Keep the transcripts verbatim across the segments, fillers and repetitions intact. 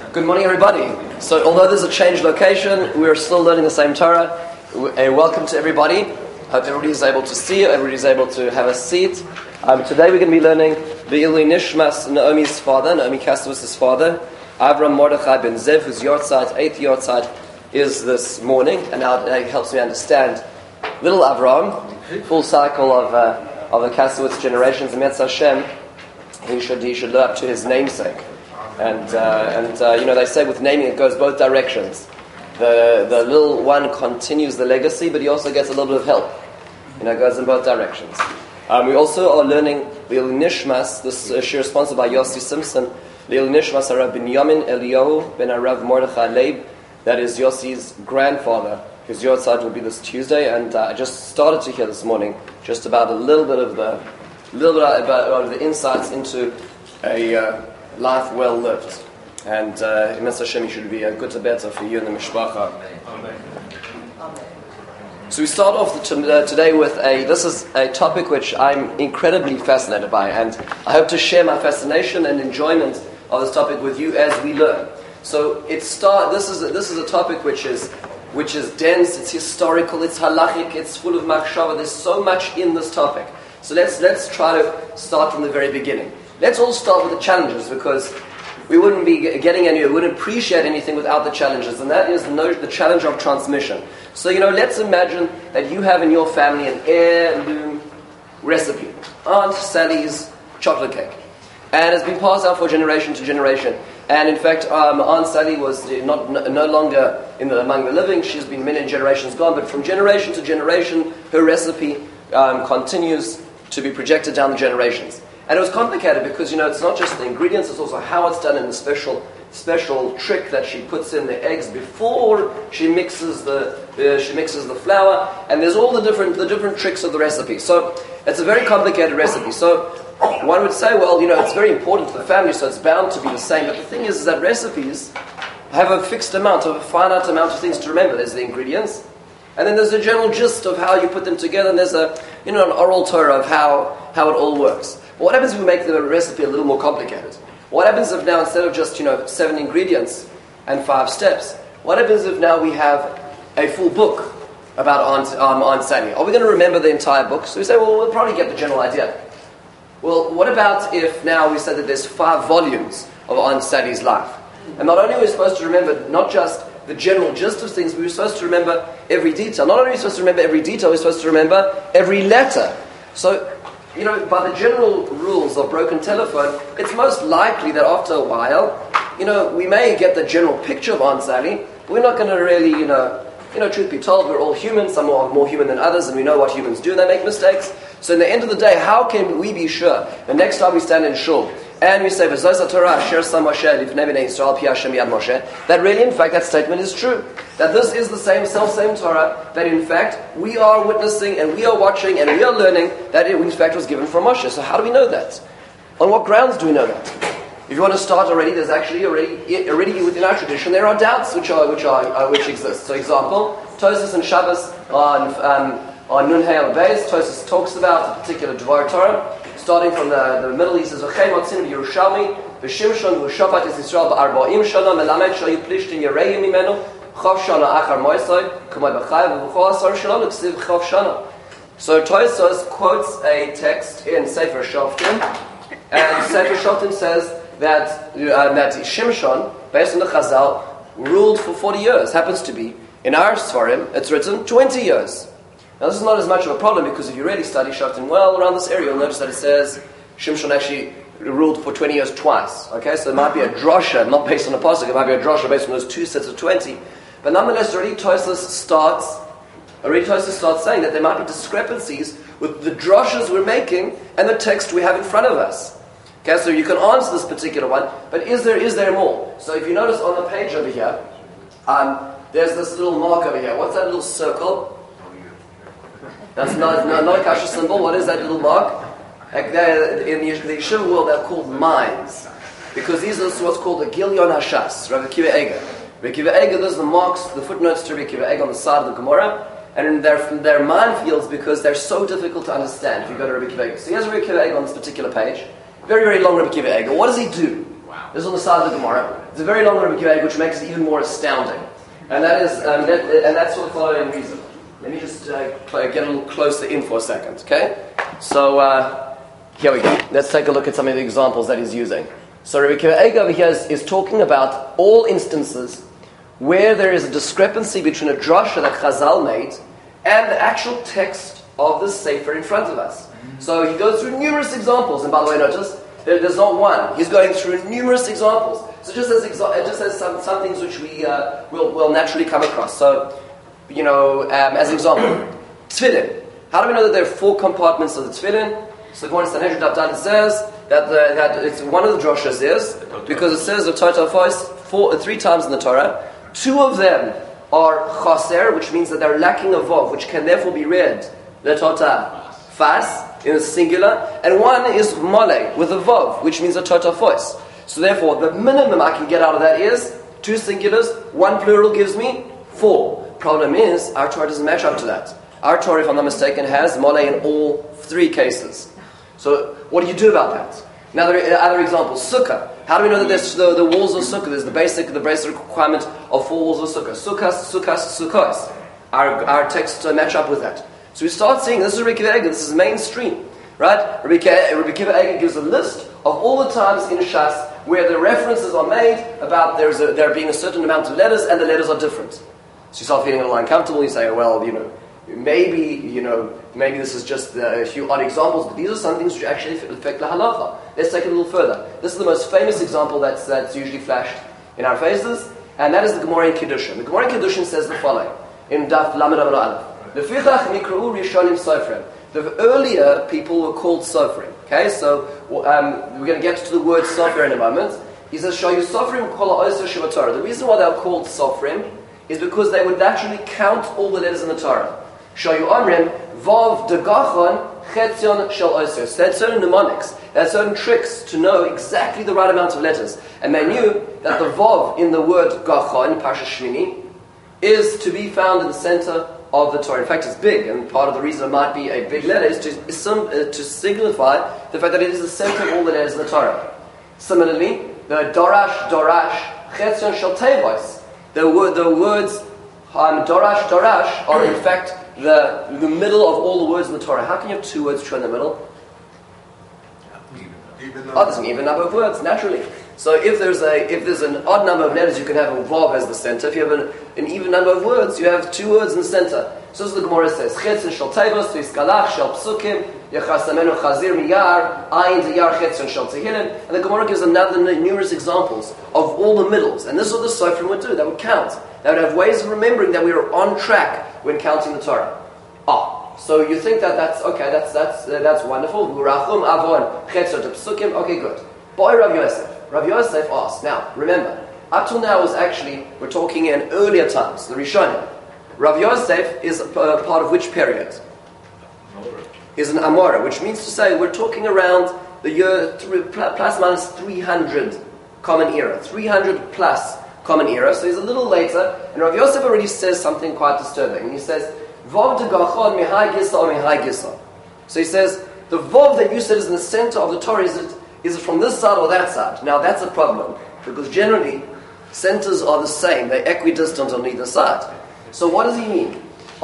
Good morning, everybody. So, although there's a changed location, we're still learning the same Torah. A welcome to everybody. Hope everybody is able to see, everybody is able to have a seat. Um, today we're going to be learning Be'ilui Nishmas, Naomi's father, Naomi Kastovitz' father, Avram Mordechai ben Zev, whose yortzeit, eighth yortzeit, is this morning, and now it helps me understand little Avram, full cycle of uh, of the Kastovitz generations, and Metz Hashem, he should he should live up to his namesake. And uh, and uh, you know, they say with naming it goes both directions. The the little one continues the legacy, but he also gets a little bit of help. You know, it goes in both directions. Um, we also are learning Be'ilui Nishmas. This uh, shir is sponsored by Yossi Simpson. Be'ilui Nishmas Harav Binyamin Eliyahu ben Harav Mordechai Leib. That is Yossi's grandfather. His yortzeit will be this Tuesday, and uh, I just started to hear this morning just about a little bit of the little bit about, about the insights into a. Uh, life well lived, and uh, in Mitzvah Hashem, should be a good to better for you and the mishpacha. Amen. So we start off the t- uh, today with a. This is a topic which I'm incredibly fascinated by, and I hope to share my fascination and enjoyment of this topic with you as we learn. So it start. This is a, this is a topic which is which is dense. It's historical. It's halachic. It's full of machshava. There's so much in this topic. So let's let's try to start from the very beginning. Let's all start with the challenges, because we wouldn't be getting any, we wouldn't appreciate anything without the challenges, and that is the, no, the challenge of transmission. So, you know, let's imagine that you have in your family an heirloom recipe, Aunt Sally's chocolate cake, and it's been passed out for generation to generation. And in fact, um, Aunt Sally was not no, no longer in the, among the living; she's been many generations gone. But from generation to generation, her recipe um, continues to be projected down the generations. And it was complicated because, you know, it's not just the ingredients, it's also how it's done, in the special special trick that she puts in the eggs before she mixes the uh, she mixes the flour, and there's all the different the different tricks of the recipe. So it's a very complicated recipe. So one would say, well, you know, it's very important to the family, so it's bound to be the same. But the thing is, is that recipes have a fixed amount, of a finite amount of things to remember. There's the ingredients, and then there's a general gist of how you put them together, and there's a you know an oral Torah of how how it all works. What happens if we make the recipe a little more complicated? What happens if now, instead of just, you know, seven ingredients and five steps, what happens if now we have a full book about Aunt, um, Aunt Sally? Are we going to remember the entire book? So we say, well, we'll probably get the general idea. Well, what about if now we say that there's five volumes of Aunt Sally's life? And not only are we supposed to remember not just the general gist of things, but we're supposed to remember every detail. Not only are we supposed to remember every detail, we're supposed to remember every letter. So, you know, by the general rules of broken telephone, it's most likely that after a while, you know, we may get the general picture of Aunt Sally, but we're not going to really, you know, you know, truth be told, we're all human. Some are more human than others, and we know what humans do, and they make mistakes. So in the end of the day, how can we be sure the next time we stand in shul and we say, that really, in fact, that statement is true. That this is the same, self-same Torah, that in fact, we are witnessing and we are watching and we are learning that it, in fact, was given from Moshe. So how do we know that? On what grounds do we know that? If you want to start already, there's actually already, already within our tradition, there are doubts which are which are uh, which exist. So example, Tosfos and Shabbos on um, on Nun Hey al Beis, Tosfos talks about a particular Dvar Torah. Starting from the, the Middle East, is V'chein motzin v'Yerushalmi v'Shimshon v'Shofat es Yisrael b'Arba'im shana melamed shayu plishtin yereim mimenu chav shana achar moisai k'may b'chayav v'chol asar shalom k'siv chav shana. So Tosfos quotes a text in Sefer Shoftim, and Sefer Shoftim says that uh, that Shimshon, based on the Chazal, ruled for forty years. Happens to be in our Sfarim, it's written twenty years. Now this is not as much of a problem, because if you really study Shoftim well around this area, you'll notice that it says Shimshon actually ruled for twenty years twice. Okay, so it might be a drosha, not based on a pasuk, it might be a drosha based on those two sets of twenty. But nonetheless, already Tosfos starts, already Tosfos starts saying that there might be discrepancies with the droshas we're making and the text we have in front of us. Okay, so you can answer this particular one, but is there is there more? So if you notice on the page over here, um, there's this little mark over here. What's that little circle? That's not, not, not a kasha symbol. What is that little mark? Like in the, the yeshiva world, they're called mines, because these are what's called the Gilyon Hashas, Rabbi Akiva Eiger. Rabbi Akiva Eiger, those are the marks, the footnotes to Rabbi Akiva Eiger on the side of the Gemara, and they're, they're minefields because they're so difficult to understand if you go to Rabbi Akiva Eiger. So here's Rabbi Akiva Eiger on this particular page. Very, very long Rabbi Akiva Eiger. What does he do? This is on the side of the Gemara. It's a very long Rabbi Akiva, which makes it even more astounding. And that is, um, that, and that's for the following reason. Let me just uh, get a little closer in for a second, okay? So, uh, here we go. Let's take a look at some of the examples that he's using. So Rabbi Akiva over here is, is talking about all instances where there is a discrepancy between a drasha that Chazal made and the actual text of the Sefer in front of us. So he goes through numerous examples, and by the way, notice, there's not one. He's going through numerous examples. So just as exa- just as some, some things which we uh, will will naturally come across. So, you know, um, as an example, tefillin. How do we know that there are four compartments of the tefillin? So the Gemara in Sanhedrin Daf Dalet says that the, that it's one of the drashas is because it says the Torah Fos four three times in the Torah. Two of them are chaser, which means that they're lacking a vav, which can therefore be read letota fas in the singular, and one is male with a vav, which means a tota fos. So therefore, the minimum I can get out of that is two singulars, one plural gives me four. Problem is, our Torah doesn't match up to that. Our Torah, if I'm not mistaken, has male in all three cases. So what do you do about that? Now there are other examples. Sukkah. How do we know that there's the, the walls of Sukkah? There's the basic the basic requirement of four walls of Sukkah. Sukkahs, Sukkahs, Sukkahs. Our our texts uh, match up with that. So we start seeing, this is Rabbi Akiva Eiger, this is mainstream. Right? Rabbi Akiva Eiger gives a list of all the times in Shas where the references are made about there's a, there being a certain amount of letters and the letters are different. So you start feeling a little uncomfortable, you say, well, you know, maybe, you know, maybe this is just a few odd examples, but these are some things which actually affect the halacha. Let's take it a little further. This is the most famous example that's, that's usually flashed in our faces, and that is the Gemara in Kiddushin. The Gemara in Kiddushin says the following, in Daf Lamed Amud Aleph. Lefichach mikra'u rishonim sofrim. The earlier people were called sofrim. Okay, so um, we're going to get to the word sofrim in a moment. He says, Shayu sofrim kol ha'oser shebatorah. The reason why they are called sofrim is because they would naturally count all the letters in the Torah. Shayu amrim vav degachon chetzion shel oser. So they had certain mnemonics, they had certain tricks to know exactly the right amount of letters. And they knew that the vav in the word gachon, Parsha Shmini, is to be found in the center of the Torah. In fact, it's big, and part of the reason it might be a big letter is to, is some, uh, to signify the fact that it is the center of all the letters in the Torah. Similarly, the Dorash, Dorash, Chetzion Shel Tevos, the, word, the words um, Dorash, Dorash are in fact the, the middle of all the words in the Torah. How can you have two words which are in the middle? Even oh, there's an even number of words, naturally. So if there's a if there's an odd number of letters, you can have a vav as the center. If you have an, an even number of words, you have two words in the center. So as the Gemara says, Chetzon shel tevos, v'iskalach shel psukim, yechasamenu chazir miyar, ayin ziyar chetzon shel tehillim. And the Gemara gives another numerous examples of all the middles. And this is what the Sofrim would do. They would count. They would have ways of remembering that we are on track when counting the Torah. Ah. So you think that that's okay? That's that's uh, that's wonderful. Rachum avon chetzon psukim. Okay, good. Boy, Rav Yosef. Rav Yosef asked. Now, remember, up till now was actually we're talking in earlier times, the Rishonim. Rav Yosef is a, uh, part of which period? Is an Amora, which means to say we're talking around the year three, plus minus three hundred Common Era, three hundred plus Common Era. So he's a little later, and Rav Yosef already says something quite disturbing. And he says, Vav de gachon mihai gisa or mihai gisa. So he says, the Vav that you said is in the center of the Torah, is it, is it from this side or that side? Now that's a problem, because generally, centers are the same, they're equidistant on either side. So what does he mean?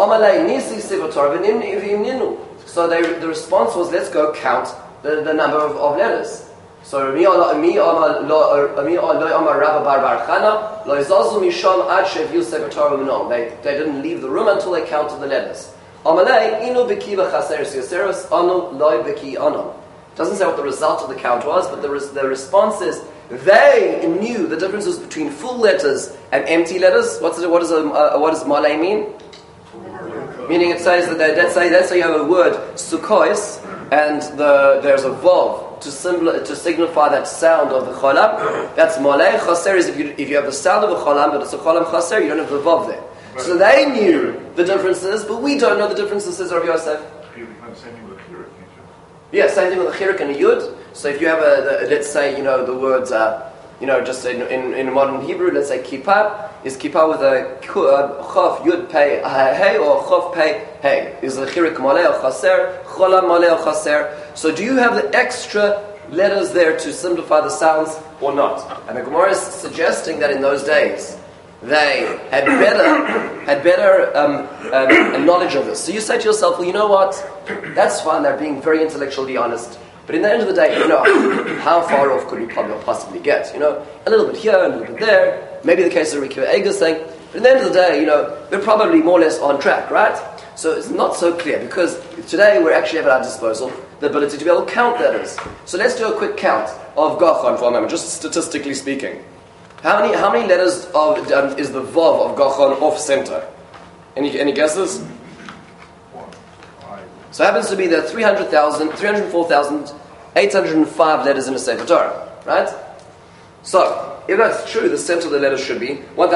So they, the response was, let's go count the, the number of, of letters. So they, they didn't leave the room until they counted the letters. Doesn't say what the result of the count was, but the, res- the response is they knew the differences between full letters and empty letters. What's it, what does a, uh, what does malay mean? Meaning it says that they, let's say let's say you have a word sukois and the there's a vav to symbol to signify that sound of the cholam. That's malay. Chaser is if you if you have the sound of a cholam, but it's a cholam chaser, you don't have the vav there. Right. So they knew the differences, but we don't know the differences. Says Rav Yosef. Yeah, same thing with a chirik and a yud. So if you have a, the, let's say, you know, the words, uh, you know, just in, in, in modern Hebrew, let's say kippah, is kippah with a chof, yud, pei, hey, or chof, pei, hey. Is a chirik maleh or chaser, cholam maleh or chaser. So do you have the extra letters there to simplify the sounds or not. And the Gemara is suggesting that in those days they had better had better um, um, knowledge of this. So you say to yourself, well, you know what? That's fine. They're being very intellectually honest. But in the end of the day, you know, how far off could we probably possibly get? You know, a little bit here, a little bit there. Maybe the case of Ricky Eger's thing. But at the end of the day, you know, we're probably more or less on track, right? So it's not so clear, because today we actually have at our disposal the ability to be able to count letters. So let's do a quick count of Gachon for a moment, just statistically speaking. How many how many letters of um, is the Vav of Gachon off center? Any any guesses? So it happens to be that three hundred thousand, three hundred four thousand eight hundred five letters in a Sefer Torah, right? So, if that's true, the center of the letters should be one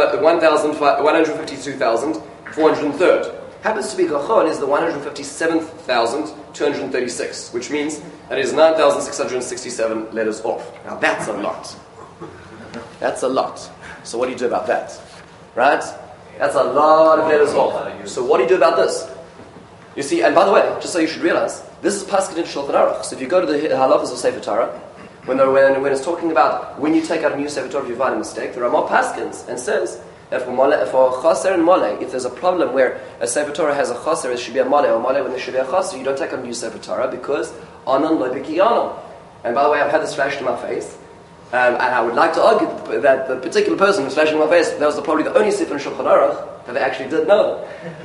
hundred fifty-two thousand four hundred three. Happens to be Gachon is the one hundred fifty-seven thousand two hundred thirty-six, which means that it is nine thousand six hundred sixty-seven letters off. Now that's a lot. That's a lot. So what do you do about that? Right? That's a lot of letters off. So what do you do about this? You see, and by the way, just so you should realize, this is Paskin in Shulchan Aruch. So if you go to the halachas of Sefer Torah, when, when, when it's talking about when you take out a new Sefer Torah, if you find a mistake, there are more Paskins, and says that for, mole, for chaser and mole, if there's a problem where a Sefer Torah has a chaser, it should be a mole, or mole when there should be a chaser, you don't take out a new Sefer Torah because anon lo b'kiyanon. And by the way, I've had this flashed in my face, um, and I would like to argue that the particular person who's flashing in my face, that was the, probably the only Sefer in Shulchan Aruch that they actually did know.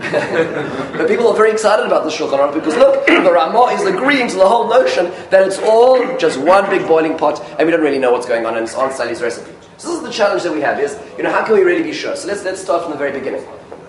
But people are very excited about the Shulchan Aruch because look, the Ramah is agreeing to the whole notion that it's all just one big boiling pot and we don't really know what's going on and it's Aunt Sally's recipe. So this is the challenge that we have is, you know, how can we really be sure? So let's let's start from the very beginning.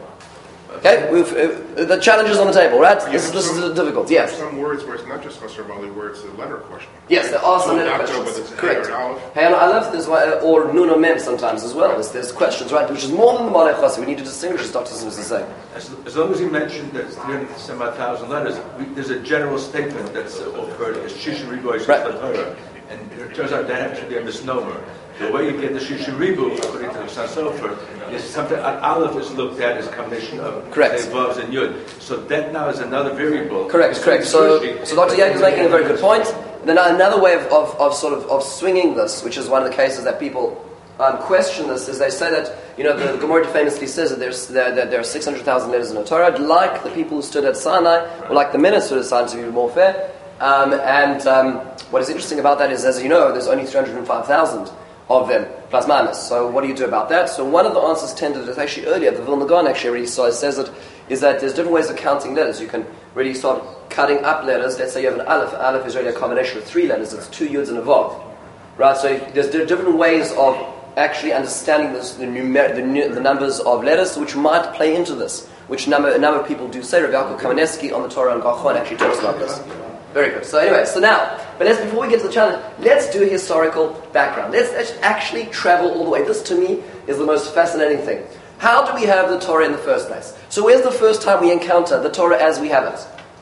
Okay, we've, uh, the challenge is on the table, right? Yeah, this is this is difficult. Yes. There are some words where it's not just Chasar Mali, where it's a letter question. Yes, there are some so letter questions. questions. It's Correct. Hey, and I love this, or Nun or Mem sometimes as well. There's, there's questions, right? Which is more than the Malay Chasar. We need to distinguish, as Doctor Sims is saying. As, as long as you mentioned that it's three hundred some odd thousand letters, we, there's a general statement that's uh, offered as Shishin Riboy Torah, and it turns out that happens to be a misnomer. The way you get the Shishin Ribu, according to the Sansofer, is something, Aleph is looked at as a combination of Vavs and Yud. So that now is another variable. Correct, correct. So, so Doctor Yank is making a very good point. And then another way of, of, of sort of of swinging this, which is one of the cases that people um, question this, is they say that, you know, the, the Gemara famously says that there's there, that there are six hundred thousand letters in the Torah, like the people who stood at Sinai, or like the men who stood at Sinai, to be more fair. Um, and um, what is interesting about that is, as you know, there's only three hundred five thousand of them, plus minus. So what do you do about that? So one of the answers tended, it's actually earlier, the Vilna Gaon actually really says it, is that there's different ways of counting letters. You can really start cutting up letters. Let's say you have an Aleph. An Aleph is really a combination of three letters. It's two Yuds and a Vav. Right, so there's different ways of actually understanding this, the, numer- the, the numbers of letters, which might play into this, which number, a number of people do say. Rav Yaakov Kamenetsky on the Torah and Gachon actually talks about this. Very good. So anyway, so now, but let's, before we get to the challenge, let's do a historical background. Let's, let's actually travel all the way. This, to me, is the most fascinating thing. How do we have the Torah in the first place? So where's the first time we encounter the Torah as we have it?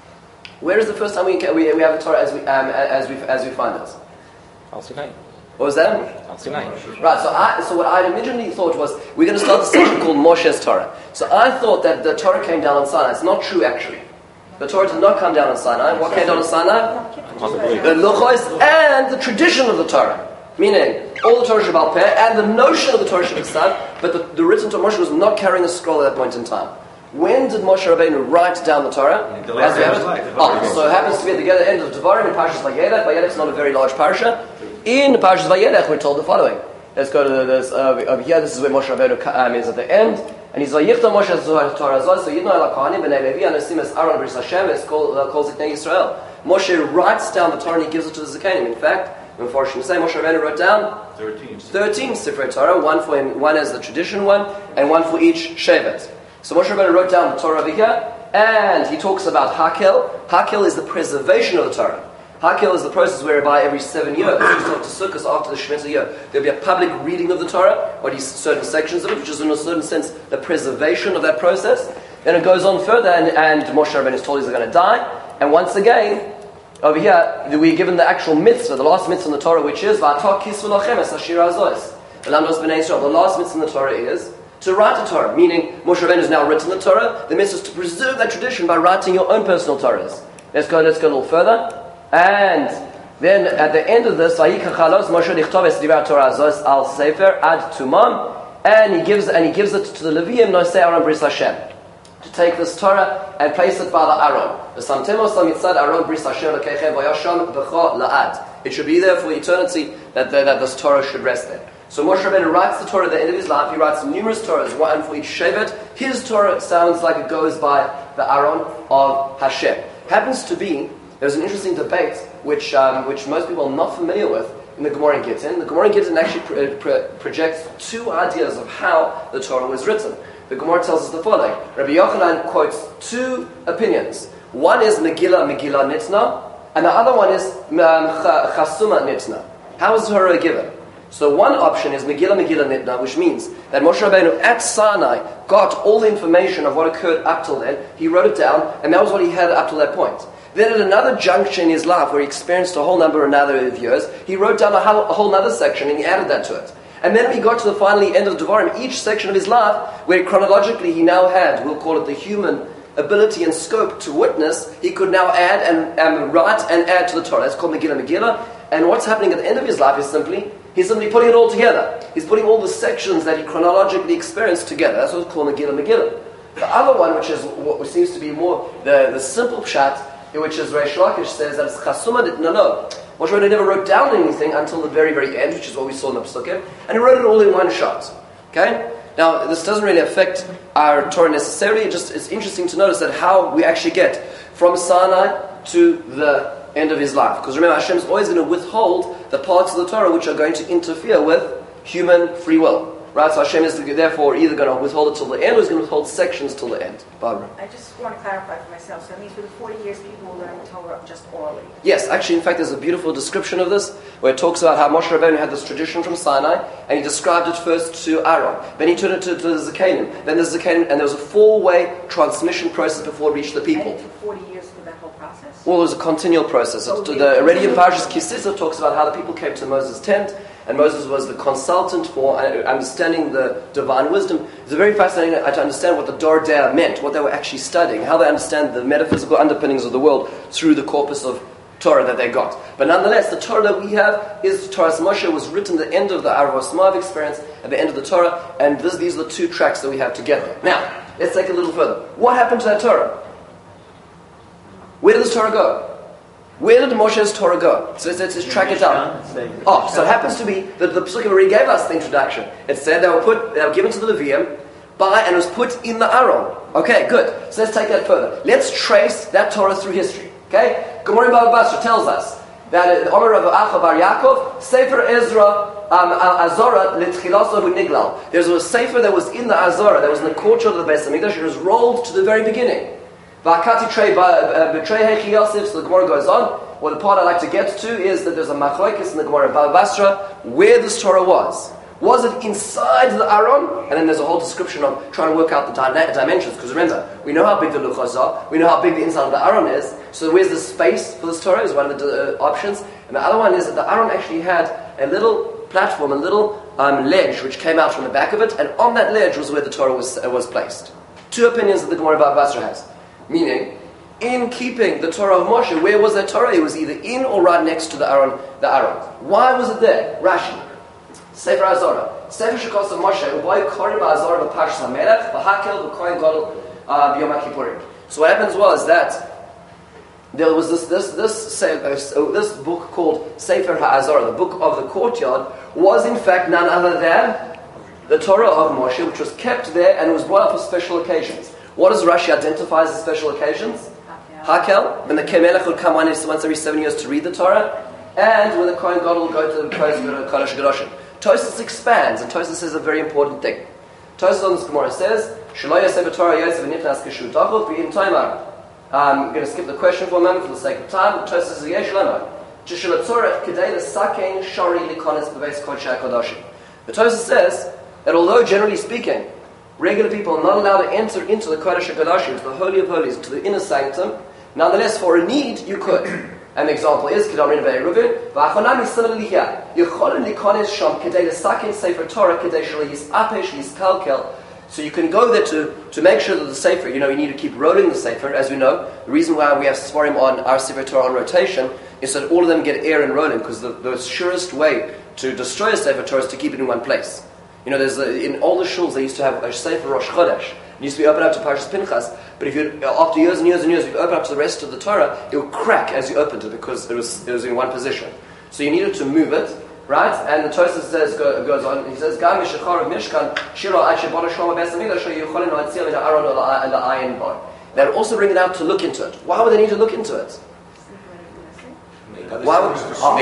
Where is the first time we we, we have the Torah as we um, as we as we find it? Al Sinai. What was that? Al Sinai. Right. So I so what I originally thought was we're going to start the section called Moshe's Torah. So I thought that the Torah came down on Sinai. It's not true, actually. The Torah did not come down on Sinai. What came down on Sinai? The Luchos and the tradition of the Torah. Meaning, all the Torah Shebal Peh and the notion of the Torah Shebal, but the, the written Torah, Moshe was not carrying a scroll at that point in time. When did Moshe Rabbeinu write down the Torah? The last day of his life. Oh, so it happens to be at the end of Devarim in Parshas Vayelech. Vayelech is not a very large parsha. In Parshas Vayelech, we're told the following. Let's go to this, uh, over here. This is where Moshe Rabbeinu um, is at the end. And he's Vayichta Moshe Torah Zos, so Yidno El HaKohanim B'nei Levi, Anosim Es Aaron B'ris Hashem, it's called Ziknei Yisrael. Moshe writes down the Torah and he gives it to the Zikanim. In fact, unfortunately, say Moshe Rabbeinu wrote down thirteen. thirteen Sifrei Torah, one for him, one as the tradition one, and one for each Shevet. So Moshe Rabbeinu wrote down the Torah over here, and he talks about Hakel. Hakel is the preservation of the Torah. Hakel is the process whereby every seven years, after Sukkot, after the Shemitah year, there'll be a public reading of the Torah, or these certain sections of it, which is in a certain sense the preservation of that process. Then it goes on further, and, and Moshe Rabbeinu is told he's going to die. And once again, over here, we're given the actual mitzvah, the last mitzvah in the Torah, which is V'atah kisvu lachem es hashir hazos. The last mitzvah in the Torah is to write a Torah, meaning Moshe Rabbeinu has now written the Torah. The mitzvah is to preserve that tradition by writing your own personal Torahs. Let's go. Let's go a little further. And Then at the end of this, Vayikach Alos Moshe lichtov es divrei Torah zos al sefer ad tumam, and he gives and he gives it to the Leviim Nosei Aaron Bris Hashem to take this Torah and place it by the Aaron. V'samtemos lamitzad Aaron Bris Hashem lekechem vayasham b'cho la'ad. It should be there for eternity that the, that this Torah should rest there. So Moshe Rabbeinu writes the Torah at the end of his life. He writes numerous Torahs, one for each Shevet. His Torah sounds like it goes by the Aaron of Hashem. Happens to be, there's an interesting debate which um, which most people are not familiar with in the Gemara in Gittin. The Gemara in Gittin actually pro- pro- projects two ideas of how the Torah was written. The Gemara tells us the following. Rabbi Yochanan quotes two opinions. One is Megillah, Megillah Nitna, and the other one is um, Chasuma Nitna. How is the Torah given? So one option is Megillah, Megillah Nitna, which means that Moshe Rabbeinu at Sinai got all the information of what occurred up till then. He wrote it down, and that was what he had up till that point. Then at another junction in his life, where he experienced a whole number another of years, he wrote down a whole, a whole other section, and he added that to it. And then when he got to the finally end of the Devarim, each section of his life, where chronologically he now had, we'll call it the human ability and scope to witness, he could now add and um, write and add to the Torah. That's called Megillah Megillah. And what's happening at the end of his life is simply, he's simply putting it all together. He's putting all the sections that he chronologically experienced together. That's what's called Megillah Megillah. The other one, which is what seems to be more the, the simple pshat, which is Reish Lakish says that it's Chasuma Nitna. No, no. Moshe Rabbeinu never wrote down anything until the very, very end, which is what we saw in the Pesukim, and he wrote it all in one shot. Okay? Now, this doesn't really affect our Torah necessarily. It just it's interesting to notice that how we actually get from Sinai to the end of his life. Because remember, Hashem's always going to withhold the parts of the Torah which are going to interfere with human free will. Right? So Hashem is therefore either going to withhold it till the end or he's going to withhold sections till the end. Barbara? I just want to clarify for myself. So that means for the forty years people will learn the Torah just orally? Yes, actually, in fact, there's a beautiful description of this where it talks about how Moshe Rabbeinu had this tradition from Sinai, and he described it first to Aaron. Then he turned it to, to the Zakanim. Then the Zakanim, and there was a four-way transmission process before it reached the people. And it took forty years for that whole process? Well, it was a continual process. So it, the already in Parashas Ki Sisa talks about how the people came to Moses' tent, and Moses was the consultant for understanding the divine wisdom. It's very fascinating to understand what the Dor Dea meant, what they were actually studying, how they understand the metaphysical underpinnings of the world through the corpus of Torah that they got. But nonetheless, the Torah that we have is Torah Moshe, was written at the end of the Arav Osmav experience, at the end of the Torah, and this, these are the two tracks that we have together. Now, let's take it a little further. What happened to that Torah? Where did this Torah go? Where did Moshe's Torah go? So let's, let's just track it down. Oh, so it happens to be that the Pesukim already gave us the introduction. It said they were put, they were given to the Levium by, and it was put in the Aaron. Okay, good. So let's take that further. Let's trace that Torah through history. Okay? Gemara Baba Basra tells us that in Omer of Acha Bar Yaakov, Sefer Ezra um, Azora L'Tchilaso Niglal. There was a Sefer that was in the Azora, that was in the courtyard of the Beis Hamikdash. It was rolled to the very beginning. V'akati trei b'trei Hechi Yosef. So the Gemara goes on. Well, the part I'd like to get to is that there's a machlokes in the Gemara Baba Basra where this Torah was. Was it inside the Aaron? And then there's a whole description of trying to work out the di- dimensions. Because remember, we know how big the luchos are. We know how big the inside of the Aaron is. So where's the space for this Torah is one of the uh, options. And the other one is that the Aaron actually had a little platform, a little um, ledge which came out from the back of it. And on that ledge was where the Torah was uh, was placed. Two opinions that the Gemara Baba Basra has. Meaning, in keeping the Torah of Moshe, where was that Torah? It was either in or right next to the Aaron. The Aaron. Why was it there? Rashi. Sefer Azora. Sefer Shekos of Moshe. Uboy Korim Azora b'Parshas HaMelech v'Hakel v'Kohen Gadol b'Yom HaKippurim. So what happens was that there was this this this uh, this book called Sefer HaAzora, the book of the courtyard, was in fact none other than the Torah of Moshe, which was kept there and it was brought up for special occasions. What does Rashi identify as special occasions? Hakel, when the Kemelech would come once every seven years to read the Torah, and when the Kohen Gadol would go to the Kodesh Gadashim. Tosfos expands, and Tosfos says a very important thing. Tosfos on this Gemara says, "Shelo Yosef Torah Yosef v'nichnas k'shutachov v'im toimar." I'm going to skip the question for a moment for the sake of time. Tosfos says, "Yesh lemar Shelo Torah kedei l'sakein shari likones b'beis kodshei kodashim." The Tosfos says that although generally speaking, regular people are not allowed to enter into the Kodesh HaKodashim, to the Holy of Holies, to the inner sanctum. Nonetheless, for a need, you could. An example is Kedam Rinvei Reuven. V'achonami similarly here. Yecholim likones sham kedei l'sakein sefer Torah kedei shelo yisapesh yiskalkel. So you can go there to, to make sure that the sefer, you know, you need to keep rolling the sefer. As we know, the reason why we have Sfarim on our sefer Torah on rotation is that all of them get air and rolling, because the, the surest way to destroy a Sefer Torah is to keep it in one place. You know, there's a, in all the shuls they used to have a Sefer Rosh Chodesh. It used to be opened up to Parshas Pinchas, but if you after years and years and years, if you open up to the rest of the Torah, it would crack as you opened it because it was it was in one position. So you needed to move it, right? And the Tosfos says go, goes on. He says, "Gam Mishachar Mishkan Shiro Ad Shebona Shlomo Beis Hamikdash Yecholin Ha'atzil Min Ha'aron La'ayin Bar." They would also bring it out to look into it. Why would they need to look into it? Why would,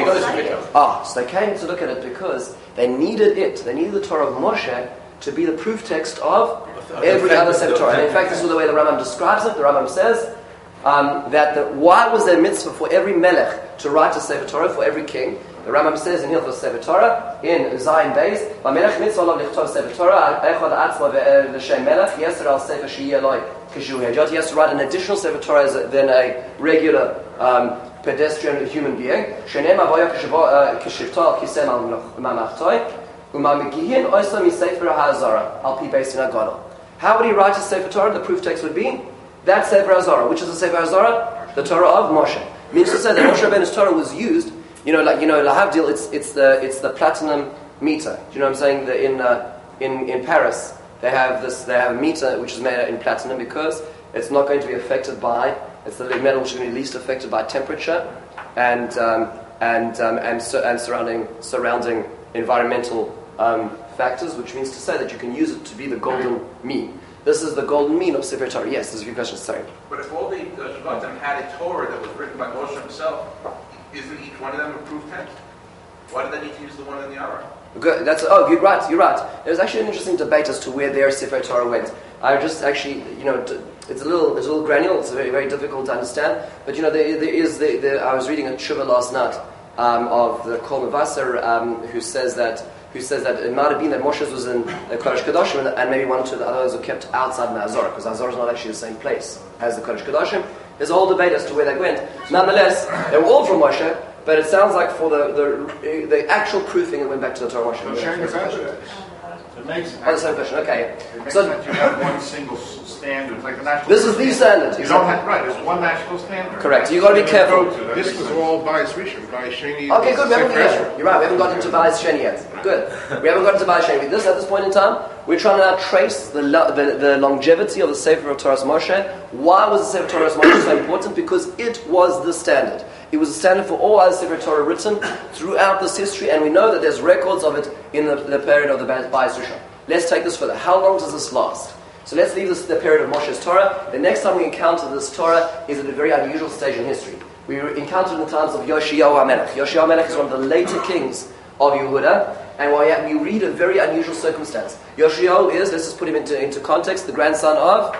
oh, ah, so they came to look at it because they needed it. They needed the Torah of Moshe to be the proof text of every other Sefer Torah. And in fact, this is the way the Rambam describes it. The Rambam says um, that the, why was there mitzvah for every melech to write a Sefer Torah, for every king? The Rambam says in Hilchos Sefer Torah, in Zayin Beis, "V'melech mitzvah lo lichtov Sefer Torah, echad atzma v'shem melech, yeser al sefer sheyeh loi kishu hejot." He has to write an additional Sefer Torah as a, than a regular um, pedestrian human being. Shenem avoya kishivto kisem al mamachtoi, umamigihin oisla mi sefer ha'azara al pi beis ha'gadol. How would he write his Sefer Torah? The proof text would be that Sefer Hazara. Which is the Sefer Hazara? The Torah of Moshe. Means to say that Moshe Rabbeinu's Torah was used. You know, like you know, lahavdil. It's it's the it's the platinum meter. Do you know what I'm saying? The, in uh, in in Paris, they have this. They have a meter which is made in platinum because it's not going to be affected by. It's the metal which is going to be least affected by temperature and um, and um, and su- and surrounding surrounding environmental um, factors. Which means to say that you can use it to be the golden mean. This is the golden mean of Sefer Torah. Yes, there's a few questions. Sorry. But if all the uh, Shvatim had a Torah that was written by Moshe himself, isn't each one of them a proof text? Why did they need to use the one in the Aron? Good. That's oh, you're right. You're right. There's actually an interesting debate as to where their Sefer Torah went. I just actually, you know, it's a little, it's a little granular. It's very, very difficult to understand. But you know, there, there is. The, the, I was reading a tshuva last night um, of the Kol Mevasser, um, who says that, who says that it might have been that Moshe's was in the Kodesh Kodashim, and, and maybe one or two of the others were kept outside the Azor, because Azor is not actually the same place as the Kodesh Kodashim. There's a whole debate as to where they went. Nonetheless, they were all from Moshe. But it sounds like for the the, the actual proofing, it went back to the Torah. So sharing the benefits. It makes sense. Oh, the same question. Okay. It makes So sense you have one single standard, like the national. this is the standard. You don't have right. There's one national standard. Correct. You got to be careful. This was all Bayis Rishon, Bayis Sheni. Okay, good. We haven't, Sefer yeah, Ezra. you're right. We haven't gotten to Bayis Sheni yet. Good. We haven't gotten to Bayis Sheni. This at this point in time, we're trying to now trace the, lo- the the longevity of the Sefer of Torah Moshe. Why was the Sefer Torah Moshe so important? Because it was the standard. It was a standard for all other Sefer Torah written throughout this history, and we know that there's records of it in the, the period of the Bayis Rishon. Let's take this further. How long does this last? So let's leave this the period of Moshe's Torah. The next time we encounter this Torah is at a very unusual stage in history. We encountered in the times of Yoshiyahu HaMelech. Yoshiyahu HaMelech is one of the later kings of Yehuda, and we read a very unusual circumstance. Yoshiyahu is, let's just put him into, into context, the grandson of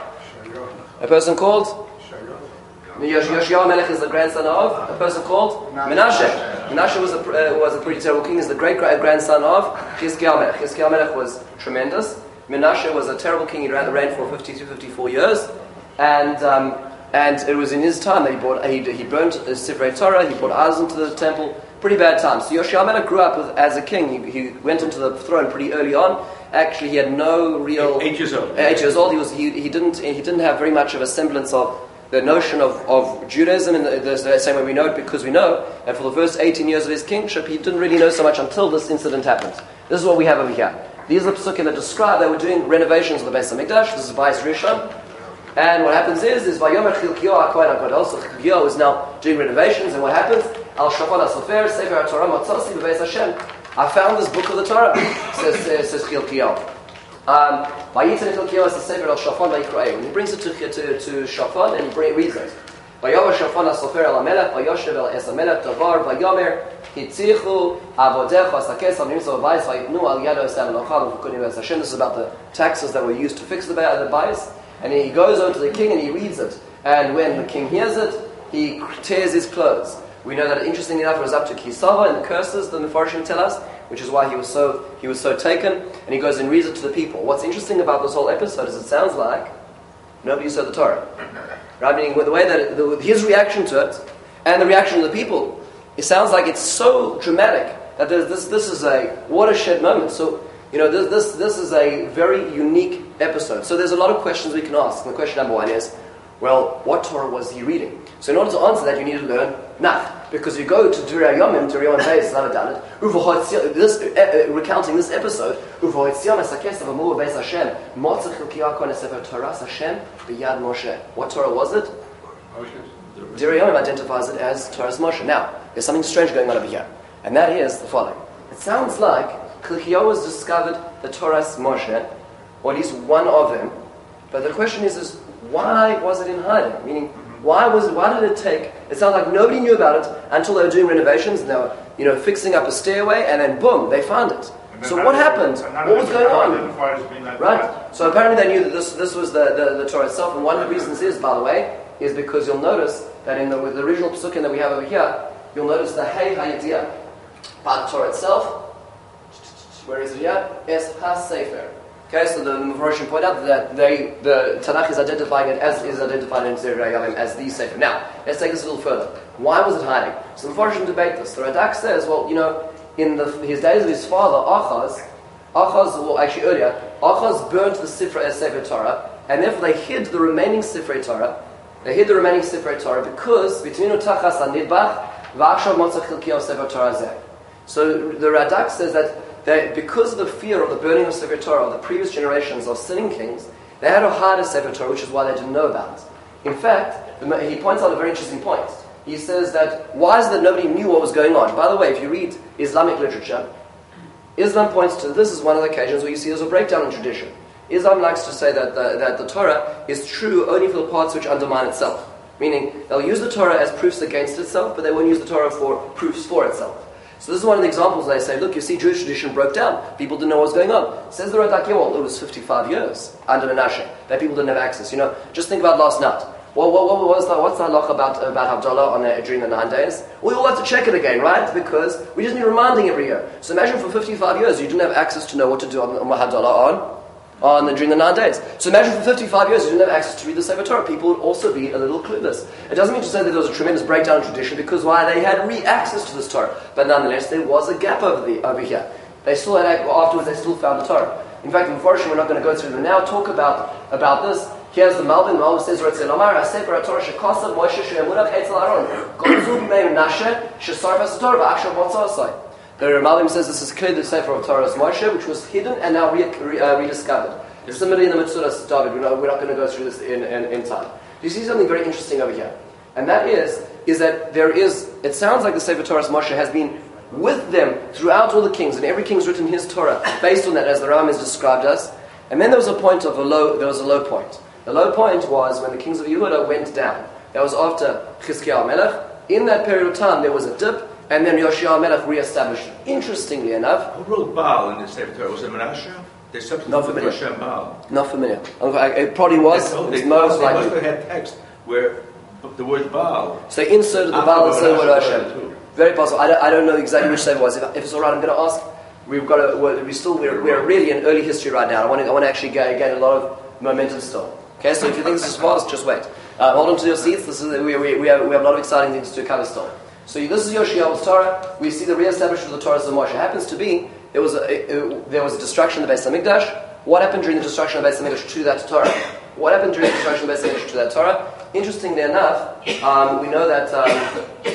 a person called Yoshiyahu HaMelech is the grandson of a person called Menashe. Menashe was a uh, was a pretty terrible king. He's the great grandson of Chizkiyahu HaMelech. Chizkiyahu HaMelech was tremendous. Menashe was a terrible king. He ran the reign for fifty-two, fifty-four years, and um, and it was in his time that he brought he he burnt a Sefer Torah. He brought idols into the temple. Pretty bad times. So Yoshiyahu HaMelech grew up with, as a king. He, he went into the throne pretty early on. Actually, he had no real eight years old. Eight years old. He was he he didn't he didn't have very much of a semblance of the notion of, of Judaism in the, the, the same way we know it, because we know that for the first eighteen years of his kingship, he didn't really know so much until this incident happened. This is what we have over here. These are the psukim that describe they were doing renovations of the Beis Hamikdash. This is Bayis Rishon. And what happens is, is Vayomer Chilkiyahu HaKohen HaGadol, so Chilkiyahu is now doing renovations, and what happens? Al Shafan HaSofer, Sefer HaTorah, Motzasi B'Beis Hashem. I found this book of the Torah, says, says, says Chilkiyahu. Um, Vayitzin Chilkiyahu is the Sefer Al Shafan Vayikra'eh. And he brings it to, to, to Shafan, and he bring, reads it. Vayomer Shafan HaSofer El HaMelech, Vayoshev El Es HaMelech, Davar, Vayomer, Hitzichu, Avodecha, Sakes, Al-Nimso, Bayis, Vayitnu, Al Yado, Estam, Al-Ochal, V'Kuni B'Beis Hashem. This is about the taxes that were used to fix the, the Bayis. And he goes over to the king and he reads it. And when the king hears it, he tears his clothes. We know that, interestingly enough, it was up to Kisava and the curses, the Mefarshim tell us, which is why he was so he was so taken. And he goes and reads it to the people. What's interesting about this whole episode is it sounds like nobody said the Torah. Right? Meaning, with the way that it, the, his reaction to it and the reaction of the people, it sounds like it's so dramatic that there's, this this is a watershed moment. So, you know, this, this this is a very unique episode. So there's a lot of questions we can ask. And the question number one is, well, what Torah was he reading? So in order to answer that, you need to learn Nach. Because you go to Durei Yomim, Durei Yomim Beis, Lavadalit, this uh, uh, recounting this episode, what Torah was it? Durei Yomim identifies it as Torah's Moshe. Now, there's something strange going on over here, and that is the following. It sounds like Kilkiyahu has discovered the Torah's Moshe, or at least one of them, but the question is, is why was it in hiding? Meaning, why was it, why did it take, it sounds like nobody knew about it until they were doing renovations, and they were, you know, fixing up a stairway, and then boom, they found it. So what happened? What was going on? Right? So apparently they knew that this this was the, the, the Torah itself, and one of the reasons is, by the way, is because you'll notice that in the, with the original psukim that we have over here, you'll notice the Hey Hayidiyah by the Torah itself. Where is it here? Es HaSefer. Okay, so the Mepharshim point out that they, the Tanakh is identifying it as is identified in Durei Yomim as the Sefer. Now, let's take this a little further. Why was it hiding? So the Mepharshim debate this. The Radak says, well, you know, in the, his days of his father, Achaz, Achaz, well, actually earlier, Achaz burnt the Sifrei Sefer Torah, and therefore they hid the remaining Sifrei Torah. They hid the remaining Sifrei Torah because between Utachas and Nidbach, V'achshav Motzach Chilkiyahu Sefer Torah Zeh. So the Radak says that they, because of the fear of the burning of Sefer Torah of the previous generations of sinning kings, they had to hide a Sefer Torah, which is why they didn't know about it. In fact, he points out a very interesting point. He says that, why is it that nobody knew what was going on? By the way, if you read Islamic literature, Islam points to, this is one of the occasions where you see there's a breakdown in tradition. Islam likes to say that the, that the Torah is true only for the parts which undermine itself. Meaning, they'll use the Torah as proofs against itself, but they won't use the Torah for proofs for itself. So this is one of the examples they say, look, you see, Jewish tradition broke down. People didn't know what was going on. Says the Radak, yeah, well, it was fifty-five years under Menashe that people didn't have access. You know, just think about last night. Well, what, what, what was the, what's the halacha about, about Havdalah on the, during the nine days? We all have to check it again, right? Because we just need reminding every year. So imagine for fifty-five years you didn't have access to know what to do on, on Havdalah on. On the, during the nine days. So imagine for fifty-five years you didn't have access to read the Sefer Torah. People would also be a little clueless. It doesn't mean to say that there was a tremendous breakdown in tradition, because why? They had re-access to this Torah. But nonetheless, there was a gap over the over here. They still had, afterwards they still found the Torah. In fact, in Mepharshim, we're not going to go through them now, talk about, about this. Here's the Malbim. The Malbim says, Ratzel Amar, HaSefer HaTorah Shekasa Moshe She'emunav Etzel Aaron. Gonzu B'mei Menashe Shesarf HaSatorah V'achshav Motzah. The Malbim says this is clearly the Sefer of Torah's Moshe, which was hidden and now re, re, uh, rediscovered. Similarly in the Metzudas David, we're not, we're not going to go through this in, in, in time. You see something very interesting over here. And that is, is that there is, it sounds like the Sefer Torah's Moshe has been with them throughout all the kings, and every king's written his Torah based on that, as the Ram has described us. And then there was a point of a low, there was a low point. The low point was when the kings of Yehuda went down. That was after Chizkiyahu Melech. In that period of time, there was a dip, and then Yoshiyahu Melech re-established it. Interestingly enough, who wrote Baal in the Sefer Torah? Was it Menashe? There's something not familiar. Hashem Baal. Not familiar. It probably was. They, it's they, most they likely. must have had text where the word Baal. So they inserted the Baal instead of the word Hashem. Very possible. I don't, I don't know exactly which Sefer it was. If, if it's all right, I'm going to ask. We've got a, we're, we still we're, we're really in early history right now. I want to I want to actually get, get a lot of momentum still. Okay, so if you think this is fast, just wait. Uh, hold on to your seats. This is we, we, we, have, we have a lot of exciting things to cover still. So this is Yoshiyahu's Torah. We see the re-establishment of the Torah of Moshe. It happens to be there was a it, it, there was a destruction of the Beis Hamikdash. What happened during the destruction of the Beis Hamikdash to that Torah? What happened during the destruction of the Beis Hamikdash to that Torah? Interestingly enough, um, we know that um,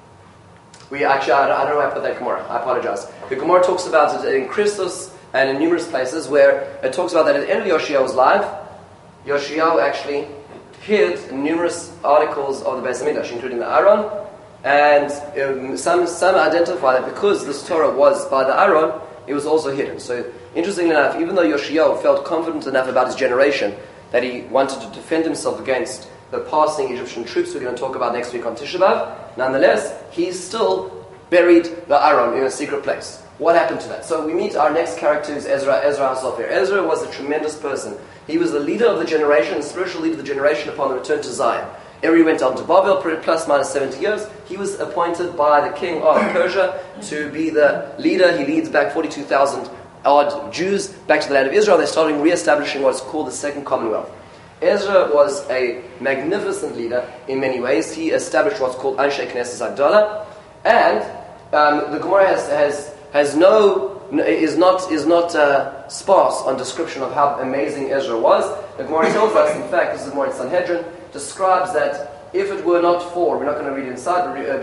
we actually I don't, I don't know why I put that Gemara. I apologize. The Gemara talks about it in Christos and in numerous places where it talks about that at the end of Yoshiyahu's life, Yoshiyahu actually hid numerous articles of the Beis Hamikdash, including the Aron, and um, some some identify that because this Torah was by the Aron, it was also hidden. So, interestingly enough, even though Yoshiyahu felt confident enough about his generation that he wanted to defend himself against the passing Egyptian troops we're going to talk about next week on Tisha B'Av, nonetheless, he still buried the Aron in a secret place. What happened to that? So we meet our next character is Ezra, Ezra himself here. Ezra was a tremendous person. He was the leader of the generation, the spiritual leader of the generation upon the return to Zion. Eri went on to Babel, plus minus seventy years. He was appointed by the king of Persia to be the leader. He leads back forty-two thousand odd Jews back to the land of Israel. They're starting re-establishing what's called the Second Commonwealth. Ezra was a magnificent leader in many ways. He established what's called Anshe Knesset Agdala, and um, the Gemara has, has has no is not is not uh, sparse on description of how amazing Ezra was. The Gemara tells us, in fact, this is more in Sanhedrin, describes that if it were not for, we're not going to read inside, but